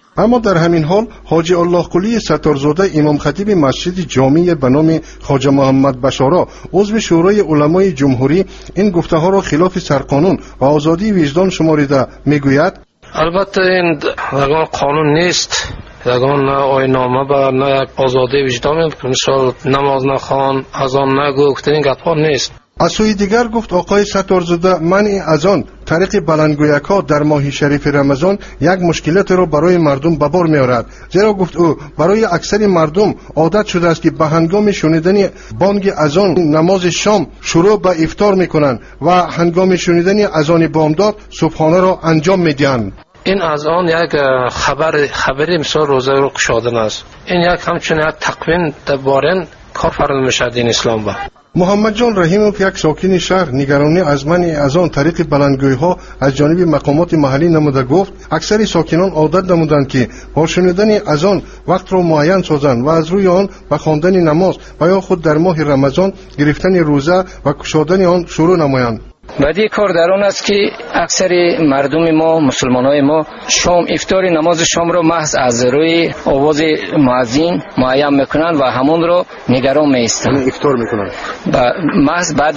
اما در همین حال حاجی الله قلی ستارزاده امام خطیب مسجد جامع به نام خواجه محمد بشارا عضو شورای علمای جمهوری این گفته ها را خلاف سرقانون و آزادی وجدان شماریده میگوید البته این یگان قانون نیست، یگان آیین‌نامه به نه آزادی وجدان، مثال نماز نخوان، اذان نگو، این گپ‌ها نیست. از سوی دیگر گفت آقای ستارزاده منع اذان طریق بلندگویک‌ها در ماه شریف رمضان یک مشکلات را برای مردم به بار می‌آورد، زیرا گفت او برای اکثر مردم عادت شده است که به هنگام شنیدن بانگ اذان نماز شام شروع به افطار می‌کنند و هنگام شنیدن اذان بامداد صبحانه را انجام می‌دهند. این اذان یک خبر خبری مثل روزه رو گشادن است. این یک همچنین یک تقویم درباره کار فرض می‌شد این اسلام با. محمد جان رحیموف یک ساکن شهر نگرانی از منع اذان طریق بلندگوی‌ها از جانب مقامات محلی نموده گفت اکثر ساکنان عادت نمودند که با شنیدن اذان وقت را معین سازند و از روی آن به خواندن نماز و یا خود در ماه رمضان گرفتن روزه و گشادن آن شروع نمایند. بعدی کار در آن است که اکثر مردم ما مسلمانای ما شام افطار نماز شام را محض از روی آواز مؤذن معین میکنند و همون را نگران میستند. افطار میکنند. و محض بعد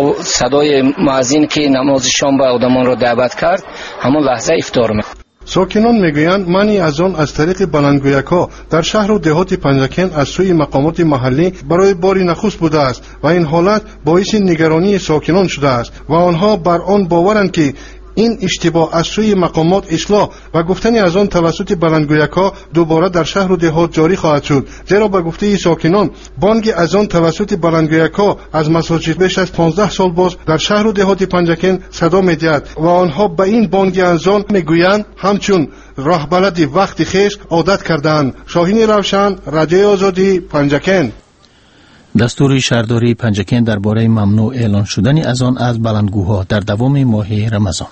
صدای مؤذن که نماز شام به آدمان را دعوت کرد همون لحظه افطار میکنند. ساکنان میگویند منع اذان از طریق بلندگویک‌ها در شهر و دهات پنجکن از سوی مقامات محلی برای بار نخست بوده است و این حالت باعث نگرانی ساکنان شده است و آنها بر آن باورند که این اشتباه از سوی مقامات اصلاح و گفتن از آن توسط بلندگویک‌ها دوباره در شهر و دهات جاری خواهد شد، زیرا به گفته ساکنان بانگ از آن توسط بلندگویک‌ها از مساجد بیش از پانزده سال باز در شهر و دهات پنجکن صدا می‌دهد و آنها به این بانگ از آن میگویند همچون راه بلد وقت خیش عادت کردند. شاهین روشن، رادیوی آزادی، پنجکن. دستور شهرداری پنجکن درباره ممنوع اعلان شدن اذان از بلندگوها در دوام ماه رمضان.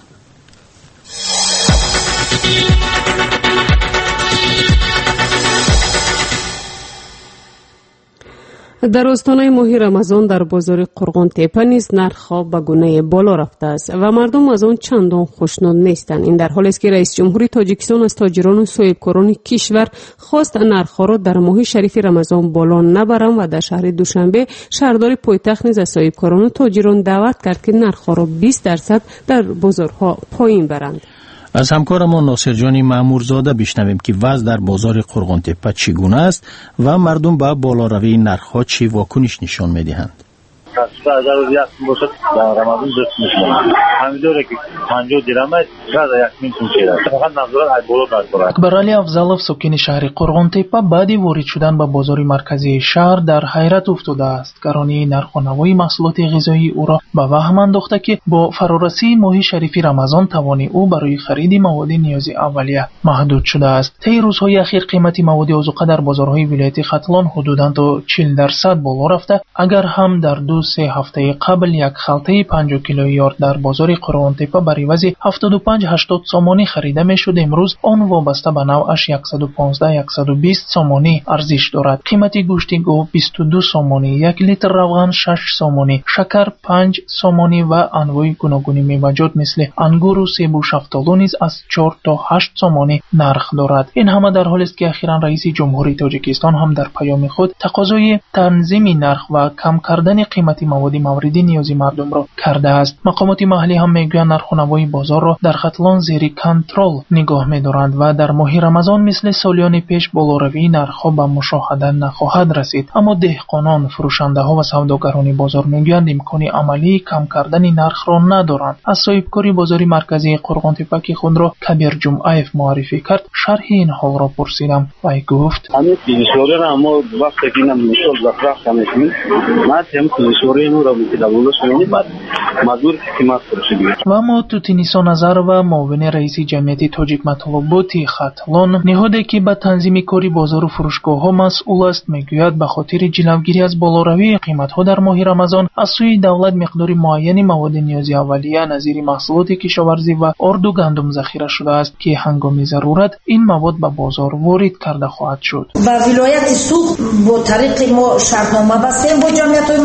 در آستانه ماه رمضان در بازار قرغان تپه نیز نرخ‌ها به گونه بالا رفته است و مردم از آن چندان خوشنود نیستند. این در حالی است که رئیس جمهوری تاجیکستان از تاجران و صاحبکاران کشور خواست نرخ‌ها را در ماه شریف رمضان بالا نبرند و در شهر دوشنبه شهردار پایتخت نیز از صاحبکاران و تاجران دعوت کرد که نرخ‌ها را بیست درصد در بازارها پایین برند. از همکارمان ناصر جان مامورزاده بشنویم که وضع در بازار قرغان تپه چگونه است و مردم به بالاروی نرخ‌ها چه واکنش نشان می‌دهند. تصفیه اگر روز یک باشد در رمضان دست میشوند همینطوره که پنجاه درهم است شاید یک میلیون شده فقط نظارت از بالا نداره. اکبر علی افضلов ساکن شهر قرغان تپه بعد وارد شدن به بازار مرکزی شهر در حیرت افتاده است. گرانی نرخ و نوای محصولات غذایی او را به وهم انداخته که با فرارسی ماه شریف رمضان توان او برای خرید مواد نیازی اولیه محدود شده است. طی روزهای اخیر قیمت مواد آذوقه در بازارهای ولایت ختلان حدوداً تا چهل درصد بالا رفته. اگر هم در دو سه هفته قبل یک خلطه پنجاه کیلویی یارد در بازار قرغان تپه بر عوض هفتاد و پنج هشتاد سومانی خریده میشد، امروز آن وابسته به نوعش صد و پانزده صد و بیست سومانی ارزش دارد. قیمت گوشت گاو بیست و دو سومانی، یک لیتر روغن شش سومانی، شکر پنج سومانی و انواع گوناگون میوه‌جات مثل انگور و سیب و شفتالو نیز از چهار تا هشت سومانی نرخ دارد. این همه در حالی است که اخیراً رئیس جمهوری تاجیکستان هم در پیام خود تقاضای تنظیم نرخ و کم کردن قیمت مواد مورد نیازی مردم را کرده است. مقامات محلی هم میگویند نرخ و نوای بازار را در ختلان زیر کنترل نگاه می‌دارند و در ماه رمضان مثل سالیان پیش بالاروی نرخ‌ها به مشاهده نخواهد رسید. اما دهقانان، فروشنده‌ها و سوداگران بازار میگویند امکان عملی کم کردن نرخ را ندارند. از صاحبکاری بازار مرکزی قرغان تپه که خود را کبیر جمعیف معرفی کرد شرح این حال را پرسیدم و گفت همین فیزیکوری را ما وقتی که نمی‌شود وقت کمیشن ما هم فیزیکوری نو را می‌دونیم شونی بعد مزور قیمت پرسیدیم. و ما تو تینیسا نظر و معاون رئیس جمعیت تاجیک مطالبات ختلان نهادی که به تنظیم کاری بازار و فروشگاه‌ها مسئول است میگوید به خاطر جلوگیری از بالاروی قیمت‌ها در ماه رمضان از سوی دولت مقدار معینی مواد نیازی اولیه نظیر محصولات کشاورزی و آرد و گندم ذخیره شده است که هنگام ضرورت این مواد به بازار وارد کرده خواهد شد. با ولایت سوق با طریق ما شرطنامه بستیم با جمعیت‌های مطلوبات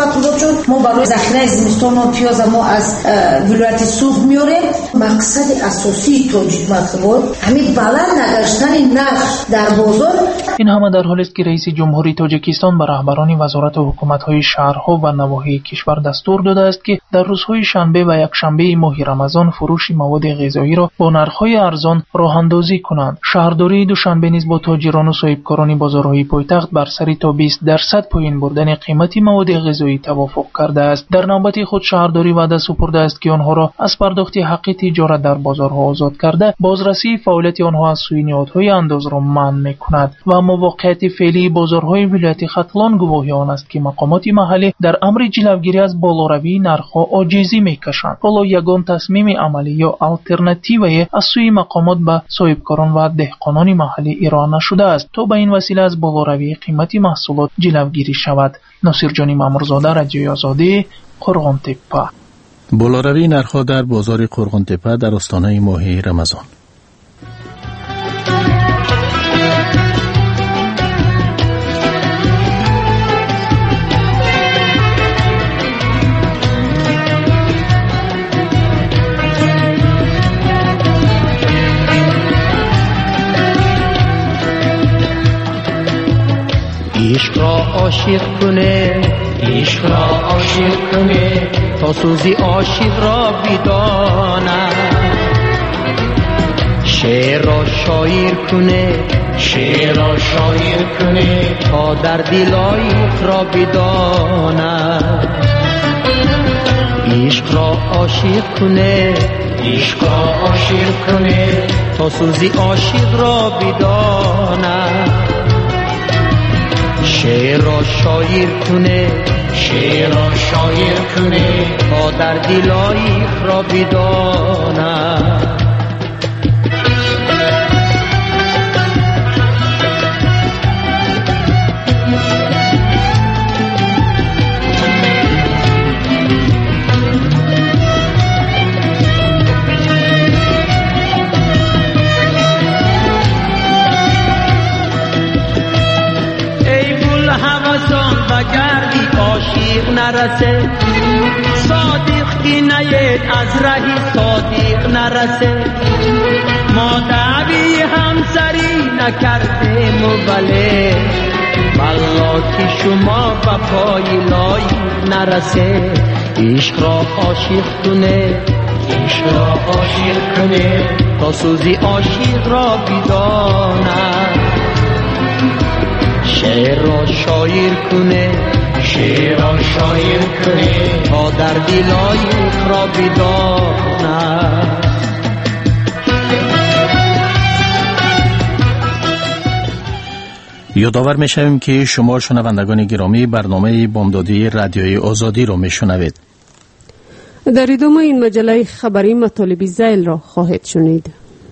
شد. ما برای ذخیره زمستان و پیاز ما از ولایت سوخ میاریم. مقصد اساسی تاجیک مطبوعات همین بلند نداشتن نرخ در بازار. این همه در حالی است که رئیس جمهوری تاجیکستان به رهبران وزارت و حکومت‌های شهرها و نواحی کشور دستور داده است که در روزهای شنبه و یکشنبه ماه رمضان فروش مواد غذایی را با نرخ‌های ارزان راه‌اندازی کنند. شهرداری دوشنبه نیز با تاجران و صاحبکاران بازارهای پایتخت بر سر تا بیست درصد پایین بردن قیمت مواد غذایی توافق کرده است. در نوبت خود شهرداری وعده سپرده است که آنها را از پرداخت حق تجارت در بازارها آزاد کرده، بازرسی فعالیت آنها از سوی نهادهای انداز را منع می‌کند و موقعیت فعلی بازارهای ولایت ختلان گواهی آن است که مقامات محلی در امر جلوگیری از بالاروی نرخ‌ها عاجزی می‌کشند. حالا یگان تصمیم عملی یا آلترناتیوی از سوی مقامات به صاحبکاران و دهقانان محلی ارائه نشده است تا به این وسیله از بالاروی قیمت محصولات جلوگیری شود. ناصر جانی مامورزاده، رادیوی آزادی، قرغن‌تپه. بالاروی نرخ‌ها در بازار قرغن‌تپه در آستانه ماه رمضان. عشق را عاشق کنه، عشق را عاشق کنه تا سوزی عاشق را بدانه، شعر را شاعر کنه، شعر را شاعر کنه تا در دل عاشق را بدانه، عشق را عاشق کنه، عشق را عاشق کنه تا سوزی عاشق را بدانه، شعر را شاعر کنه، شعر را شاعر کنه تا در دل عاشق را بدانه. نرسه صادق کی نیت از راه صادق نرسه، ما دعوی همسری نکردیم ولی والله که شما به پای لایق نرسه، عشق را عاشق کنه، عشق را عاشق کنه تا سوزی عاشق را بدانه، شعر را شاعر کنه، شعر را شاعر کنه تا در دل عاشق را بدانه. یادآور می‌شویم که شما شنوندگان گرامی برنامه بامدادی رادیوی آزادی را میشنوید. در ادامه این مجله خبری مطالب ذیل را خواهید شنید.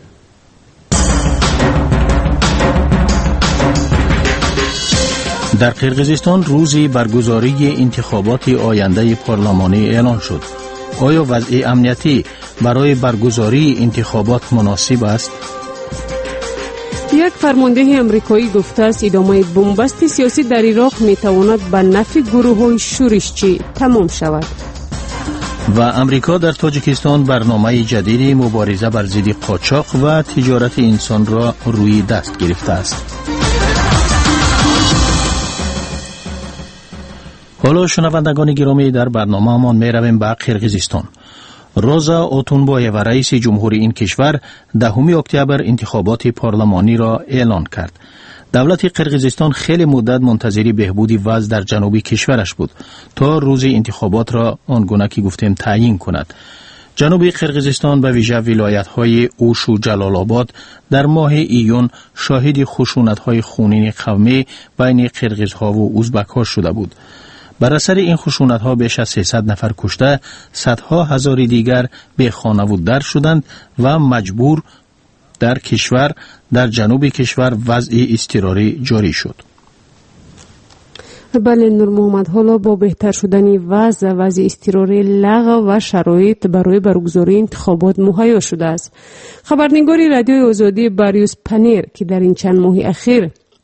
در قرقیزستان روزی برگزاری انتخابات آینده پارلمانی اعلان شد. آیا وضع امنیتی برای برگزاری انتخابات مناسب است؟ یک فرمانده امریکایی گفته است ادامه بنبست سیاسی در عراق میتواند به نفع گروه‌های شورشچی تمام شود. و امریکا در تاجیکستان برنامه جدیدی مبارزه بر ضد قاچاق و تجارت انسان را روی دست گرفته است. حالا شنوندگان گرامی در برنامه من می رویم به قرقیزستان. روزا اوتونبایو رئیس جمهوری این کشور دهم اکتبر انتخابات پارلمانی را اعلان کرد. دولت قرقیزستان خیلی مدت منتظر بهبودی وضع در جنوبی کشورش بود تا روز انتخابات را آنگونه که گفتیم تعیین کند. جنوبی قرقیزستان به ویژه ولایت‌های اوش و جلال آباد در ماه ایون شاهد خشونت‌های خونین قومی بین قرقیزها و ازبک‌ها شده بود. بر اثر این خشونت‌ها بیش از سیصد نفر کشته، صدها هزار دیگر بی خانه و در شدند و مجبور در کشور در جنوب کشور وضع اضطراری جاری شد. بله نور محمد، حالا با بهتر شدن وضع وضع اضطراری لغو و شرایط برای برگزاری انتخابات مهیا شده است. خبرنگار رادیوی آزادی باریوس پنیر که در این چند ماه اخیر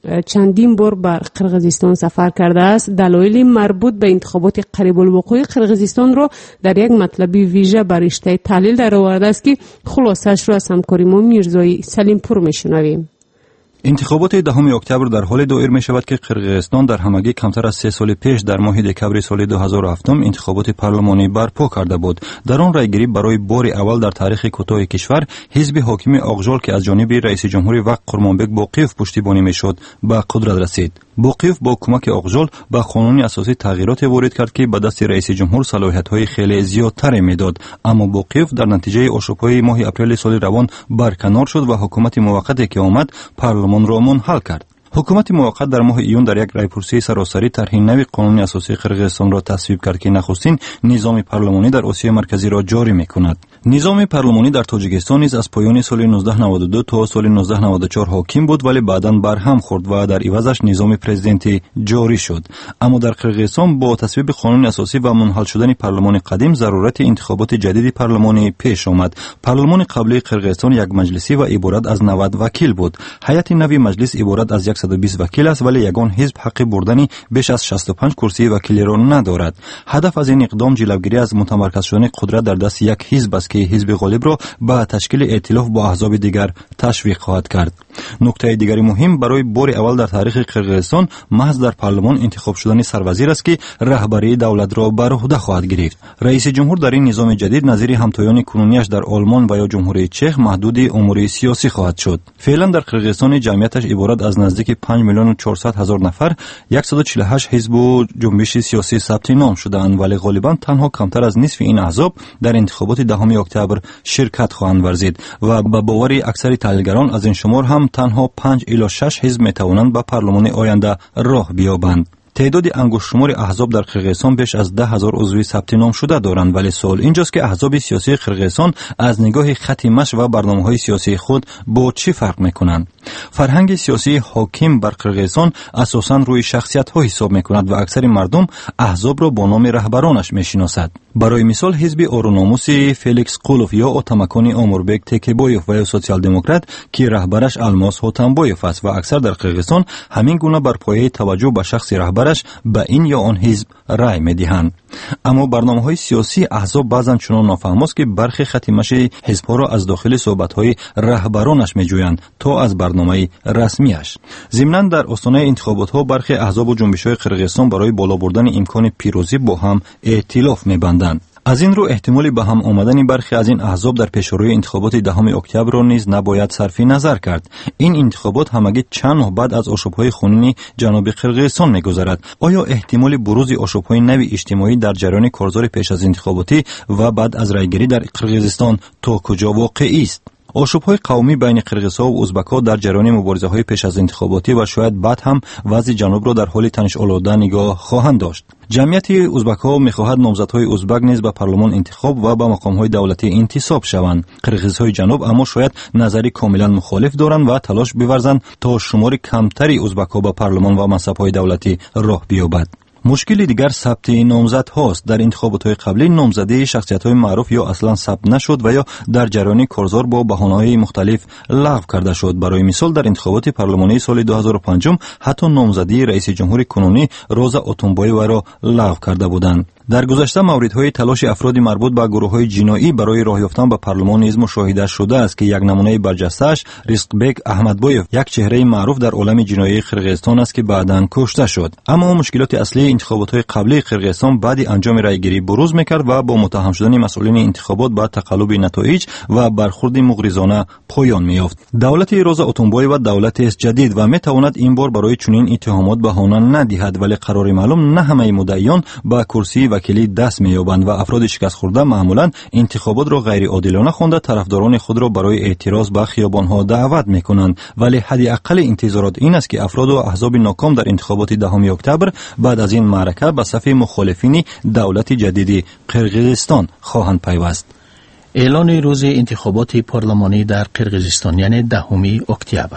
چندین بار بر قرقیزستان سفر کرده است. دلایل مربوط به انتخابات قریب الوقوع قرقیزستان را در یک مطلبی ویژه بر رشته تحلیل در آورده است که خلاصش را از همکاری ما میرزای سلیم پور میشنویم. انتخابات دهم اکتبر در حال دایر می شود که قرقیزستان در همگی کمتر از سه سال پیش در ماه دکبر سال دو هزار و هفت انتخابات پارلمانی برپا کرده بود. در آن رایگیری برای بار اول در تاریخ کوتاه کشور حزب حاکم آقجال که از جانب رئیس جمهور وقت قرمانبک باقیف پشتیبانی میشد به قدرت رسید. باقیف با کمک آقجال به قانون اساسی تغییرات وارد کرد که به دست رئیس جمهور صلاحیت‌های خیلی زیادتر میداد، اما باقیف در نتیجه آشوب‌های ماه اپریل سال روان برکنار شد و حکومت موقتی که آمد پارلمان را منحل کرد. حکومت موقت در ماه ایون در یک رایپرسی سراسری طرح نوی قانون اساسی قرقیزستان را تصویب کرد که نخستین نظام پارلمانی در آسیا مرکزی را جاری می‌کند. نظام پارلمانی در تاجیکستان نیز از پایان سال نوزده نود و دو تا سال نوزده نود و چهار حاکم بود، ولی بعداً برهم خورد و در عوضش نظام پرزیدنتی جاری شد. اما در قرقیزستان با تصویب قانون اساسی و منحل شدن پارلمان قدیم ضرورت انتخابات جدید پارلمانی پیش آمد. پارلمان قبلی قرقیزستان یک مجلسی و عبارت از نود وکیل بود. هیئت نوی مجلس عبارت از صد و بیست وکیل است، ولی یگان حزب حق بردن بیش از شصت و پنج کرسی وکیلی را ندارد. هدف از این اقدام جلوگیری از متمرکز شدن قدرت در دست یک حزب است که حزب غالب را به تشکیل ائتلاف با احزاب دیگر تشویق خواهد کرد. نکته دیگری مهم برای بار اول در تاریخ قرقیزستان محض در پارلمان انتخاب شدن سروزیر است که رهبری دولت را بر عهده خواهد گرفت. رئیس جمهور در این نظام جدید نظیر همتایان کنونیش در آلمان و یا جمهوری چک محدود امور سیاسی خواهد شد. فعلا در قرقیزستان جمعیتش عبارت از نزدیک پنج میلیون و چهارصد هزار نفر، صد و چهل و هشت حزب و جنبش سیاسی ثبت نام شدند، ولی غالبا تنها کمتر از نصف این احزاب در انتخابات دهم اکتبر شرکت خواهند ورزید و به باور اکثر تحلیلگران از این شمار هم تنها پنج الی شش حزب میتوانند به پارلمان آینده راه بیابند. تعداد انگشت شمار احزاب در قرقیزستان بیش از ده هزار عضو ثبت نام شده دارند، ولی سوال اینجاست که احزاب سیاسی قرقیزستان از نگاه خط مشی و برنامه‌های سیاسی خود با چی فرق می‌کنند؟ فرهنگ سیاسی حاکم بر قرقیزستان اساساً روی شخصیت‌ها حساب می‌کند و اکثر مردم احزاب را با نام رهبرانش می‌شناسند. برای مثال حزب اوروناموسی فلیکس قولوف یا اتمکانی آموربک تکبایوف و یا سوسیال دموکرات که رهبرش الماس هوتنبایوف است و اکثر در قرقیزستان همین گونه بر پایه توجه به شخص رهبرش به این یا آن حزب رای می‌دهند. اما برنامه‌های سیاسی احزاب بعضن چنان نافهم است که برخی خط مشی حزب‌ها را از داخل صحبت‌های رهبرانش می‌جویند تا از برنامه رسمیش. ضمناً در آستانه انتخابات‌ها برخی احزاب و جنبش‌های قرقیزستان برای بالا بردن امکان پیروزی با هم ائتلاف می‌بندند. از این رو احتمالی به هم آمدن برخی از این احزاب در پیشروی انتخابات دهم اکتبر را نیز نباید صرف نظر کرد. این انتخابات همگی چند ماه بعد از آشوب‌های خونین جنوب قرقیزستان می‌گذرد. آیا احتمال بروز آشوب‌های نوی اجتماعی در جریان کارزار پیش از انتخاباتی و بعد از رایگیری در قرقیزستان تا کجا واقعی است؟ آشوب‌های قومی بین قرقیزها و ازبک‌ها در جریان مبارزه‌های پیش از انتخاباتی و شاید بعد هم وضع جنوب را در حال تنش آلوده نگاه خواهند داشت. جمعیت ازبک‌ها می‌خواهد نامزدهای ازبک نیز به پارلمان انتخاب و به مقام‌های دولتی انتصاب شوند. قرقیزهای جنوب اما شاید نظری کاملا مخالف دارند و تلاش بورزند تا شمار کمتری ازبک‌ها به پارلمان و منصب‌های دولتی راه بیابد. مشکل دیگر ثبت نامزد هاست. در انتخابات های قبلی نامزدی شخصیت های معروف یا اصلا ثبت نشد و یا در جریان کارزار با بهانه‌های مختلف لغو کرده شد. برای مثال در انتخابات پارلمانی سال دو هزار و پنج حتی نامزدی رئیس جمهور کنونی روزا اوتونبایووا را لغو کرده بودند. در گذشته موردهای تلاش افراد مربوط به گروه‌های جنایی برای راه یافتن به پارلمان نیز مشاهده شده است که یک نمونه برجسته‌اش رزقبک احمدبایف یک چهره معروف در عالم جنایی قرقیزستان است که بعداً کشته شد. اما مشکلات اصلی انتخابات‌های قبلی قرقیزستان بعد انجام رایگیری بروز می‌کرد و با متهم شدن مسئولین انتخابات با تقلب نتایج و برخورد مغرضانه پایان می‌یافت. دولت روزا اوتونبایووا دولتی است جدید و می‌تواند این بار برای چنین اتهامات بهانه ندهد، ولی قرار معلوم نه همه مدعیان با کرسی وکیلی دست می‌یابند و افراد شکست خورده معمولاً انتخابات را غیر عادلانه خوانده طرفداران خود را برای اعتراض به خیابان‌ها دعوت می‌کنند. ولی حداقل انتظارات این است که افراد و احزاب ناکام در انتخابات دهم اکتبر بعد از این معرکه به صف مخالفین دولت جدید قرقیزستان خواهند پیوست. اعلان روز انتخابات پارلمانی در قرقیزستان یعنی دهم اکتبر.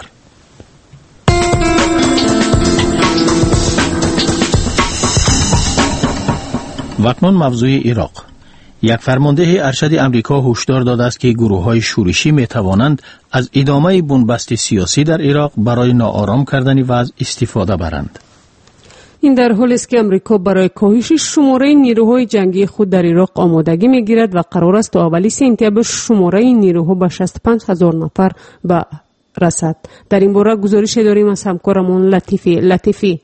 و اکنون موضوع عراق. یک فرمانده ارشد امریکا هشدار داده است که گروه‌های شورشی می‌توانند از ادامه بنبست سیاسی در عراق برای ناآرام کردن وضع استفاده برند. این در حالی است که امریکا برای کاهش شماره نیروهای جنگی خود در عراق آمادگی می‌گیرد و قرار است تا اول سپتامبر شماره نیروها به شصت و پنج هزار نفر برسد. در این باره گزارش داریم از همکارمون لطیفی لطیفی.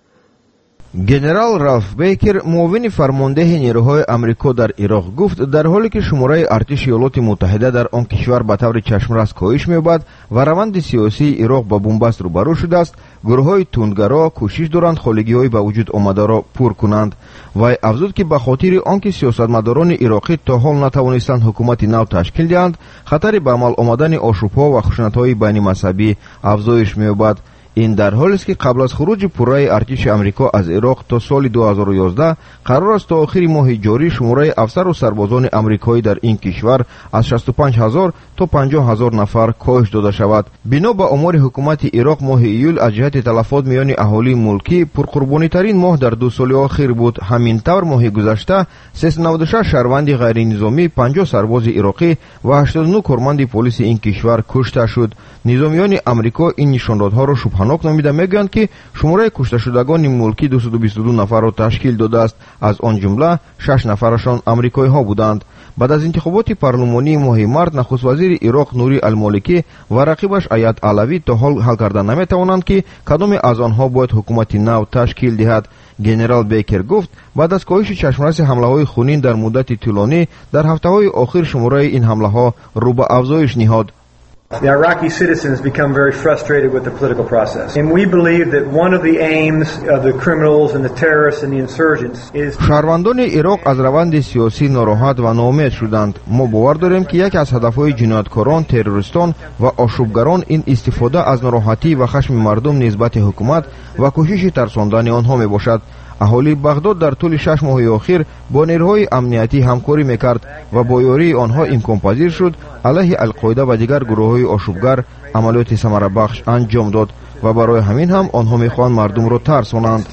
گنرال رالف بیکر معاون فرمانده نیروهای امریکا در عراق گفت در حالی که شماره ارتش ایالات متحده در آن کشور به طور چشم‌رس کاهش می‌یابد و روند سیاسی عراق با بنبست روبرو شده است، گروه‌های تندگرا کوشش دارند خالگی‌های به وجود آمده را پر کنند. و افزود که به خاطر آنکه سیاستمداران عراقی تا حال نتوانستند حکومت نو تشکیل دهند، خطر به عمل آمدن آشوب‌ها و خشونت‌های بین مذهبی افزایش می‌یابد. این در حالی است که قبل از خروج پورای ارتش امریکا از عراق تا سال دو هزار و یازده قرار است تا آخر ماه جاری شماره افسر و سربازان امریکایی در این کشور از شصت و پنج هزار تا پنجاه هزار نفر کاهش داده شود. بنا به آمار حکومت عراق ماه ایول از جهت تلفات میان اهالی ملکی پرقربانی ترین ماه در دو سال اخیر بود. همین طور ماه گذشته سیصد و نود و شش شهروند غیر نظامی، پنجاه سرباز عراقی و هشتاد و نه کارمند پلیس این کشور کشته شد. نظامیان امریکا این نشاندادها را شبهناک نامیده میگویند که شماره کشته شدگان ملکی دویست و بیست و دو نفر را تشکیل داده است. از آن جمله شش نفرشان امریکایی ها بودند. بعد از انتخابات پارلمانی ماه مارس نخست وزیر عراق نوری المالکی و رقیبش ایاد علوی تا حال حل کردن نمیتوانند که کدام از آنها باید حکومت نو تشکیل دهد. گنرال بیکر گفت بعد از کاهش چشمرس حمله‌های خونین در مدت طولانی در هفته‌های آخر شماره این حمله‌ها رو به افزایش نهاد. The Iraqi citizens become very frustrated with the political process. And we believe that one of the aims of the criminals and the terrorists and the insurgents is شهروندان عراق از روند سیاسی ناراحت و ناامید شدند. ما باور داریم که یکی از هدفهای جنایتکاران، تروریستان و آشوبگران این استفاده از ناراحتی و خشم مردم نسبت حکومت و کوشش ترساندن آنها می باشد. اهالی بغداد در طول شش ماه اخیر با نیروهای امنیتی همکاری میکرد و با یاری آنها امکان پذیر شد علیه القاعده و دیگر گروه‌های آشوبگر عملیات ثمره بخش انجام داد و برای همین هم آنها میخوان مردم را ترسانند.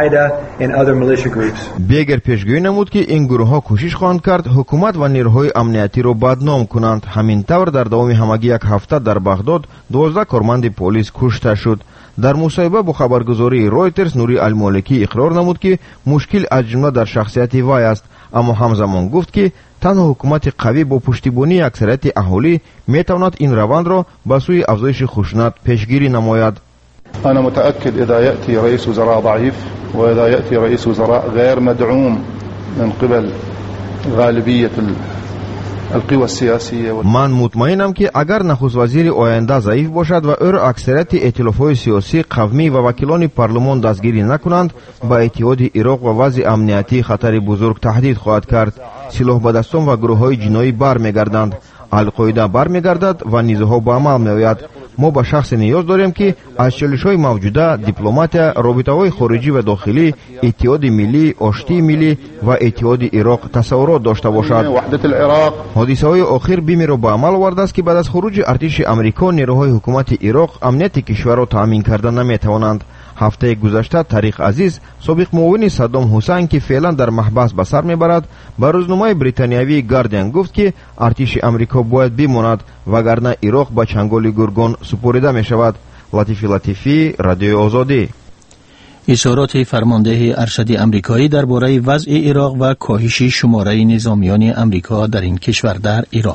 بیگر پیشگویی نمود که این گروه‌ها کوشش خواهند کرد حکومت و نیروهای امنیتی را بدنام کنند. همین طور در دوام همگی یک هفته در بغداد دوازده کارمند پلیس کشته شد. در مصاحبه با خبرگزاری رویترز نوری المالکی اقرار نمود که مشکل از جمله در شخصیت وی است، اما همزمان گفت که تنها حکومت قوی با پشتیبانی اکثریت اهالی میتواند این روند را به سوی افزایش خشونت پیشگیری نماید. أنا متأكد إذا يأتي رئيس وزراء ضعيف وإذا يأتي رئيس وزراء غير مدعوم من قبل غالبية القوى السياسية. من مطمئنم که اگر نخست وزیر آینده ضعیف باشد و او را اکثریت ائتلاف‌های سیاسی قومی و وکیلان پارلمان دستگیری نکنند، با اتحاد عراق و وضع امنیتی خطر بزرگ تهدید خواهد کرد. سلاح به دستان و گروه‌های جنایی برمیگردند، القاعده برمیگردد و نیزه‌ها به عمل میآید. ما به شخص نیاز داریم که از چالش‌های موجوده دیپلمات، رابطه‌های خارجی و داخلی، اتحاد ملی، آشتی ملی و اتحاد عراق تصورات داشته باشد. حادثه‌های آخر بیمی را به عمل آورده است که بعد از خروج ارتش امریکا نیروهای حکومت عراق امنیت کشور را تامین کردن نمی‌توانند. هفته گذشته طریق عزیز، سابق معاون صدام حسین که فعلا در محبس به سر میبرد، به روزنامه بریتانیایی گاردین گفت که ارتش امریکا باید بماند وگرنه عراق به چنگال گرگان سپرده می شود. لطیفی لطیفی، رادیو آزادی. اشارات فرمانده ارشد امریکایی درباره وضع عراق و کاهش شماره نظامیان امریکا در این کشور در عراق.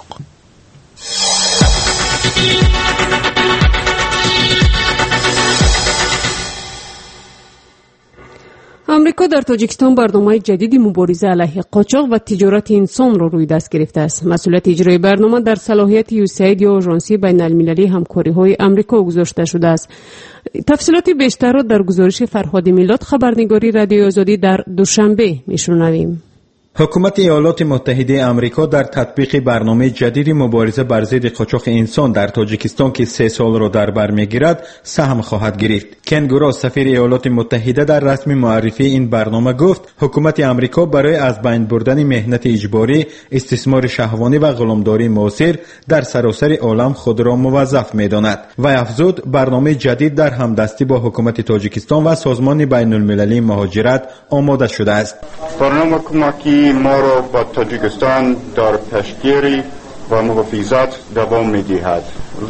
امریکا در تاجیکستان برنامه جدیدی مبارزه علیه قاچاق و تجارت انسان را روی دست گرفته است. مسئولیت اجرای برنامه در صلاحیت یوساید یا آژانسی بین المللی همکاری‌های امریکا گذاشته شده است. تفصیلات بیشتر را در گزارش فرهاد میلاد خبرنگاری رادیو آزادی در دوشنبه میشنویم. حکومت ایالات متحده آمریکا در تطبیق برنامه جدید مبارزه بر ضد قاچاق انسان در تاجیکستان که سه سال را در بر میگیرد سهم خواهد گرفت. کن گراس سفیر ایالات متحده در رسمی معرفی این برنامه گفت حکومت آمریکا برای از بین بردن مهنت اجباری، استثمار شهوانی و غلامداری معاصر در سراسر عالم خود را موظف می‌داند و افزود برنامه جدید در همدستی با حکومت تاجیکستان و سازمان بین المللی مهاجرت آماده شده است. برنامه کمکی همکاری ما را با تاجیکستان در پیشگیری و محافظت دوام می‌دهد و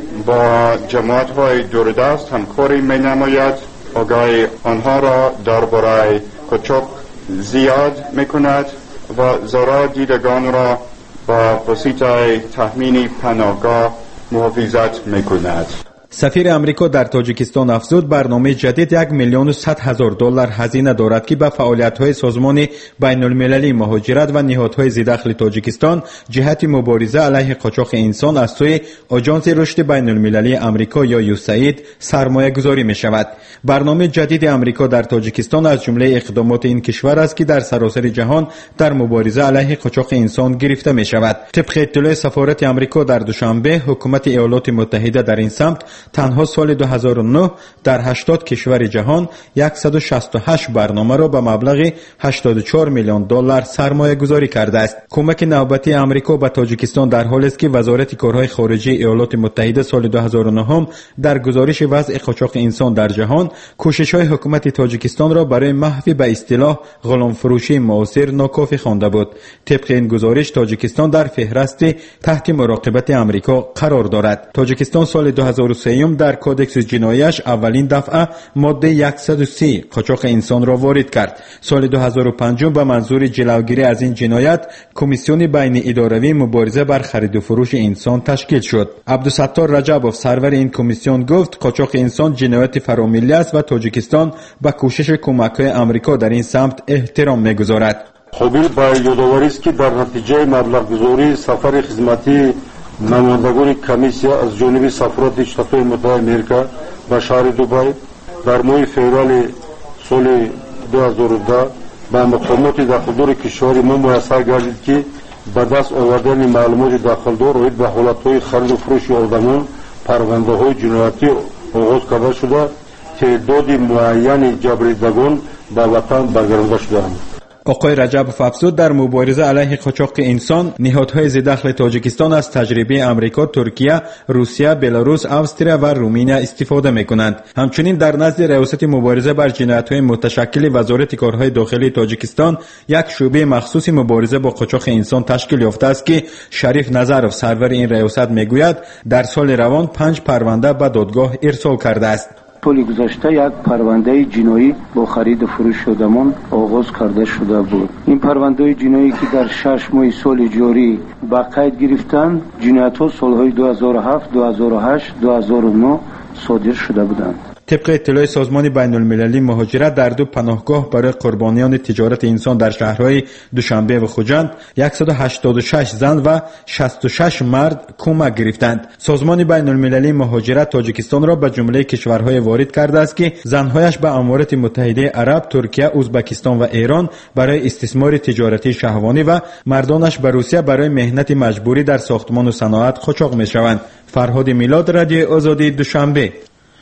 با جماعت‌های دوردست همکاری می‌نماید. آگاهی آنها را درباره قاچاق زیاد می‌کند و زارا دیدگان را با واسطه تامین پناهگاه محافظت می‌کند. سفیر امریکا در تاجیکستان افزود برنامه جدید یک میلیون و صد هزار دلار هزینه دارد که به فعالیت‌های سازمان بین‌المللی مهاجرت و نهادهای ذی‌دخل تاجیکستان جهت مبارزه علیه قاچاق انسان از سوی آژانس رشد بین‌المللی امریکا یا یوساید سرمایه گذاری می شود. برنامه جدید امریکا در تاجیکستان از جمله اقدامات این کشور است که در سراسر جهان در مبارزه علیه قاچاق انسان گرفته می شود. طبق اطلاع سفارت امریکا در دوشنبه، حکومت ایالات متحده در این سمت تنها سال دو هزار و نه در هشتاد کشور جهان صد و شصت و هشت برنامه را به مبلغ هشتاد و چهار میلیون دلار سرمایه گذاری کرده است. کمک نوبتی امریکا به تاجیکستان در حالی است که وزارت کارهای خارجه ایالات متحده سال دو هزار و نه در گزارش وضع قاچاق انسان در جهان کوشش‌های حکومت تاجیکستان را برای محو به اصطلاح غلامفروشی معاصر ناکافی خوانده بود. طبق این گزارش تاجیکستان در فهرست تحت مراقبت امریکا قرار دارد. تاجیکستان سال دو هزار و سه در کودکس جناییش اولین دفعه ماده صد و سی قاچاق انسان را وارد کرد. سال دو هزار و پنج به منظور جلوگیری از این جنایت کمیسیون بین اداروی مبارزه بر خرید و فروش انسان تشکیل شد. عبدالستار رجبوف سرور این کمیسیون گفت قاچاق انسان جنایت فراملی است و تاجیکستان به کوشش کمک‌های امریکا در این سمت احترام می‌گذارد. قابل به یادآوری است که در نتیجه مبلغ‌گذاری سفر خدمتی نمایندگان کمیسیا از جانب سفارت شتات متحده آمریکا به شهر دبی در ماه فوریه سال دو هزار و ده به مقامات داخلدار کشور ما میسر گردید که به دست آوردن معلومات داخلدار راجع به حالت‌های خرید و فروش آدمان پرونده‌های جنایتی آغاز کرده شده. تعداد معین جبریدگان به وطن برگردانده شدند. آقای رجبوف افزود در مبارزه علیه قاچاق انسان نهادهای ذی‌دخل تاجیکستان از تجربه امریکا، ترکیه، روسیه، بلاروس، استرالیا و رومانیا استفاده می‌کنند. همچنین در نزد ریاست مبارزه بر جنایت‌های متشکل وزارت کارهای داخلی تاجیکستان یک شعبه مخصوص مبارزه با قاچاق انسان تشکیل یافته است که شریف نظرов سرور این ریاست میگوید در سال روان پنج پرونده به دادگاه ارسال کرده است. سال گذشته یک پرونده جنایی با خرید و فروش آدمان آغاز کرده شده بود. این پرونده جنایی که در شش ماه سال جاری به قید گرفتند، جنایت‌ها سالهای دو هزار و هفت، دو هزار و هشت، دو هزار و نه صادر شده بودند. طبق اطلاع سازمان بین‌المللی مهاجرت در دو پناهگاه برای قربانیان تجارت انسان در شهرهای دوشنبه و خوجند صد و هشتاد و شش زن و شصت و شش مرد کمک گرفتند. سازمان بین‌المللی مهاجرت تاجیکستان را به جمله کشورهای وارد کرده است که زنهایش به امارات متحده عرب، ترکیه، ازبکستان و ایران برای استثمار تجارتی شهوانی و مردانش به روسیه برای مهنت مجبوری در ساختمان و صنعت قاچاق می‌شوند. فرهاد میلاد، رادیو آزادی، دوشنبه.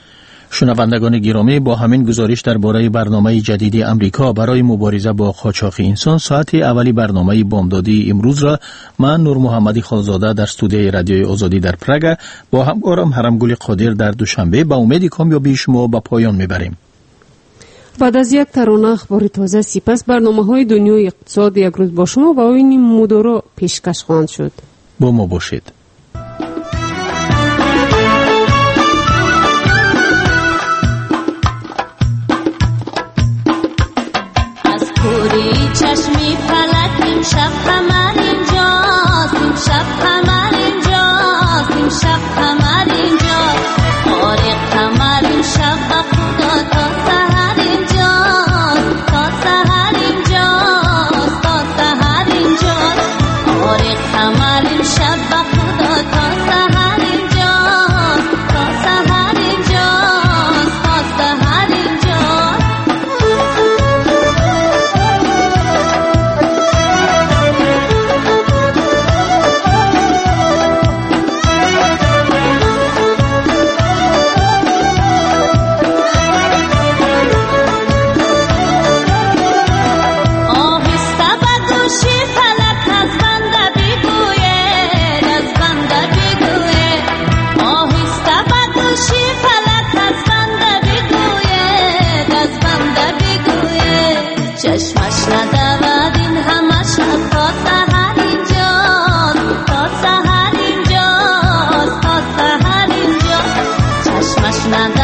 شنوندگان گرامی، با همین گزارش درباره برنامه جدید امریکا برای مبارزه با قاچاق انسان ساعت اولی برنامه بامدادی امروز را من نور محمدی خالزاده در استودیوی رادیو آزادی در پراگ با همکارم حرمگل قادر در دوشنبه با امید کامیابی شما به پایان میبریم. بعد از یک ترانه اخبار تازه سپس برنامه‌های دنیای اقتصاد یک روز با شما و این مدارا پیشکش خواهند شد. با ما باشید. چشمی فلک امشب قمر اینجاست، امشب قمر اینجاست، امشب قمر اینجاست، آره قمر امشب با خدا تا سحر اینجاست، تا سحر اینجاست، تا سحر اینجاست، آره قمر امشب با خدا دشمن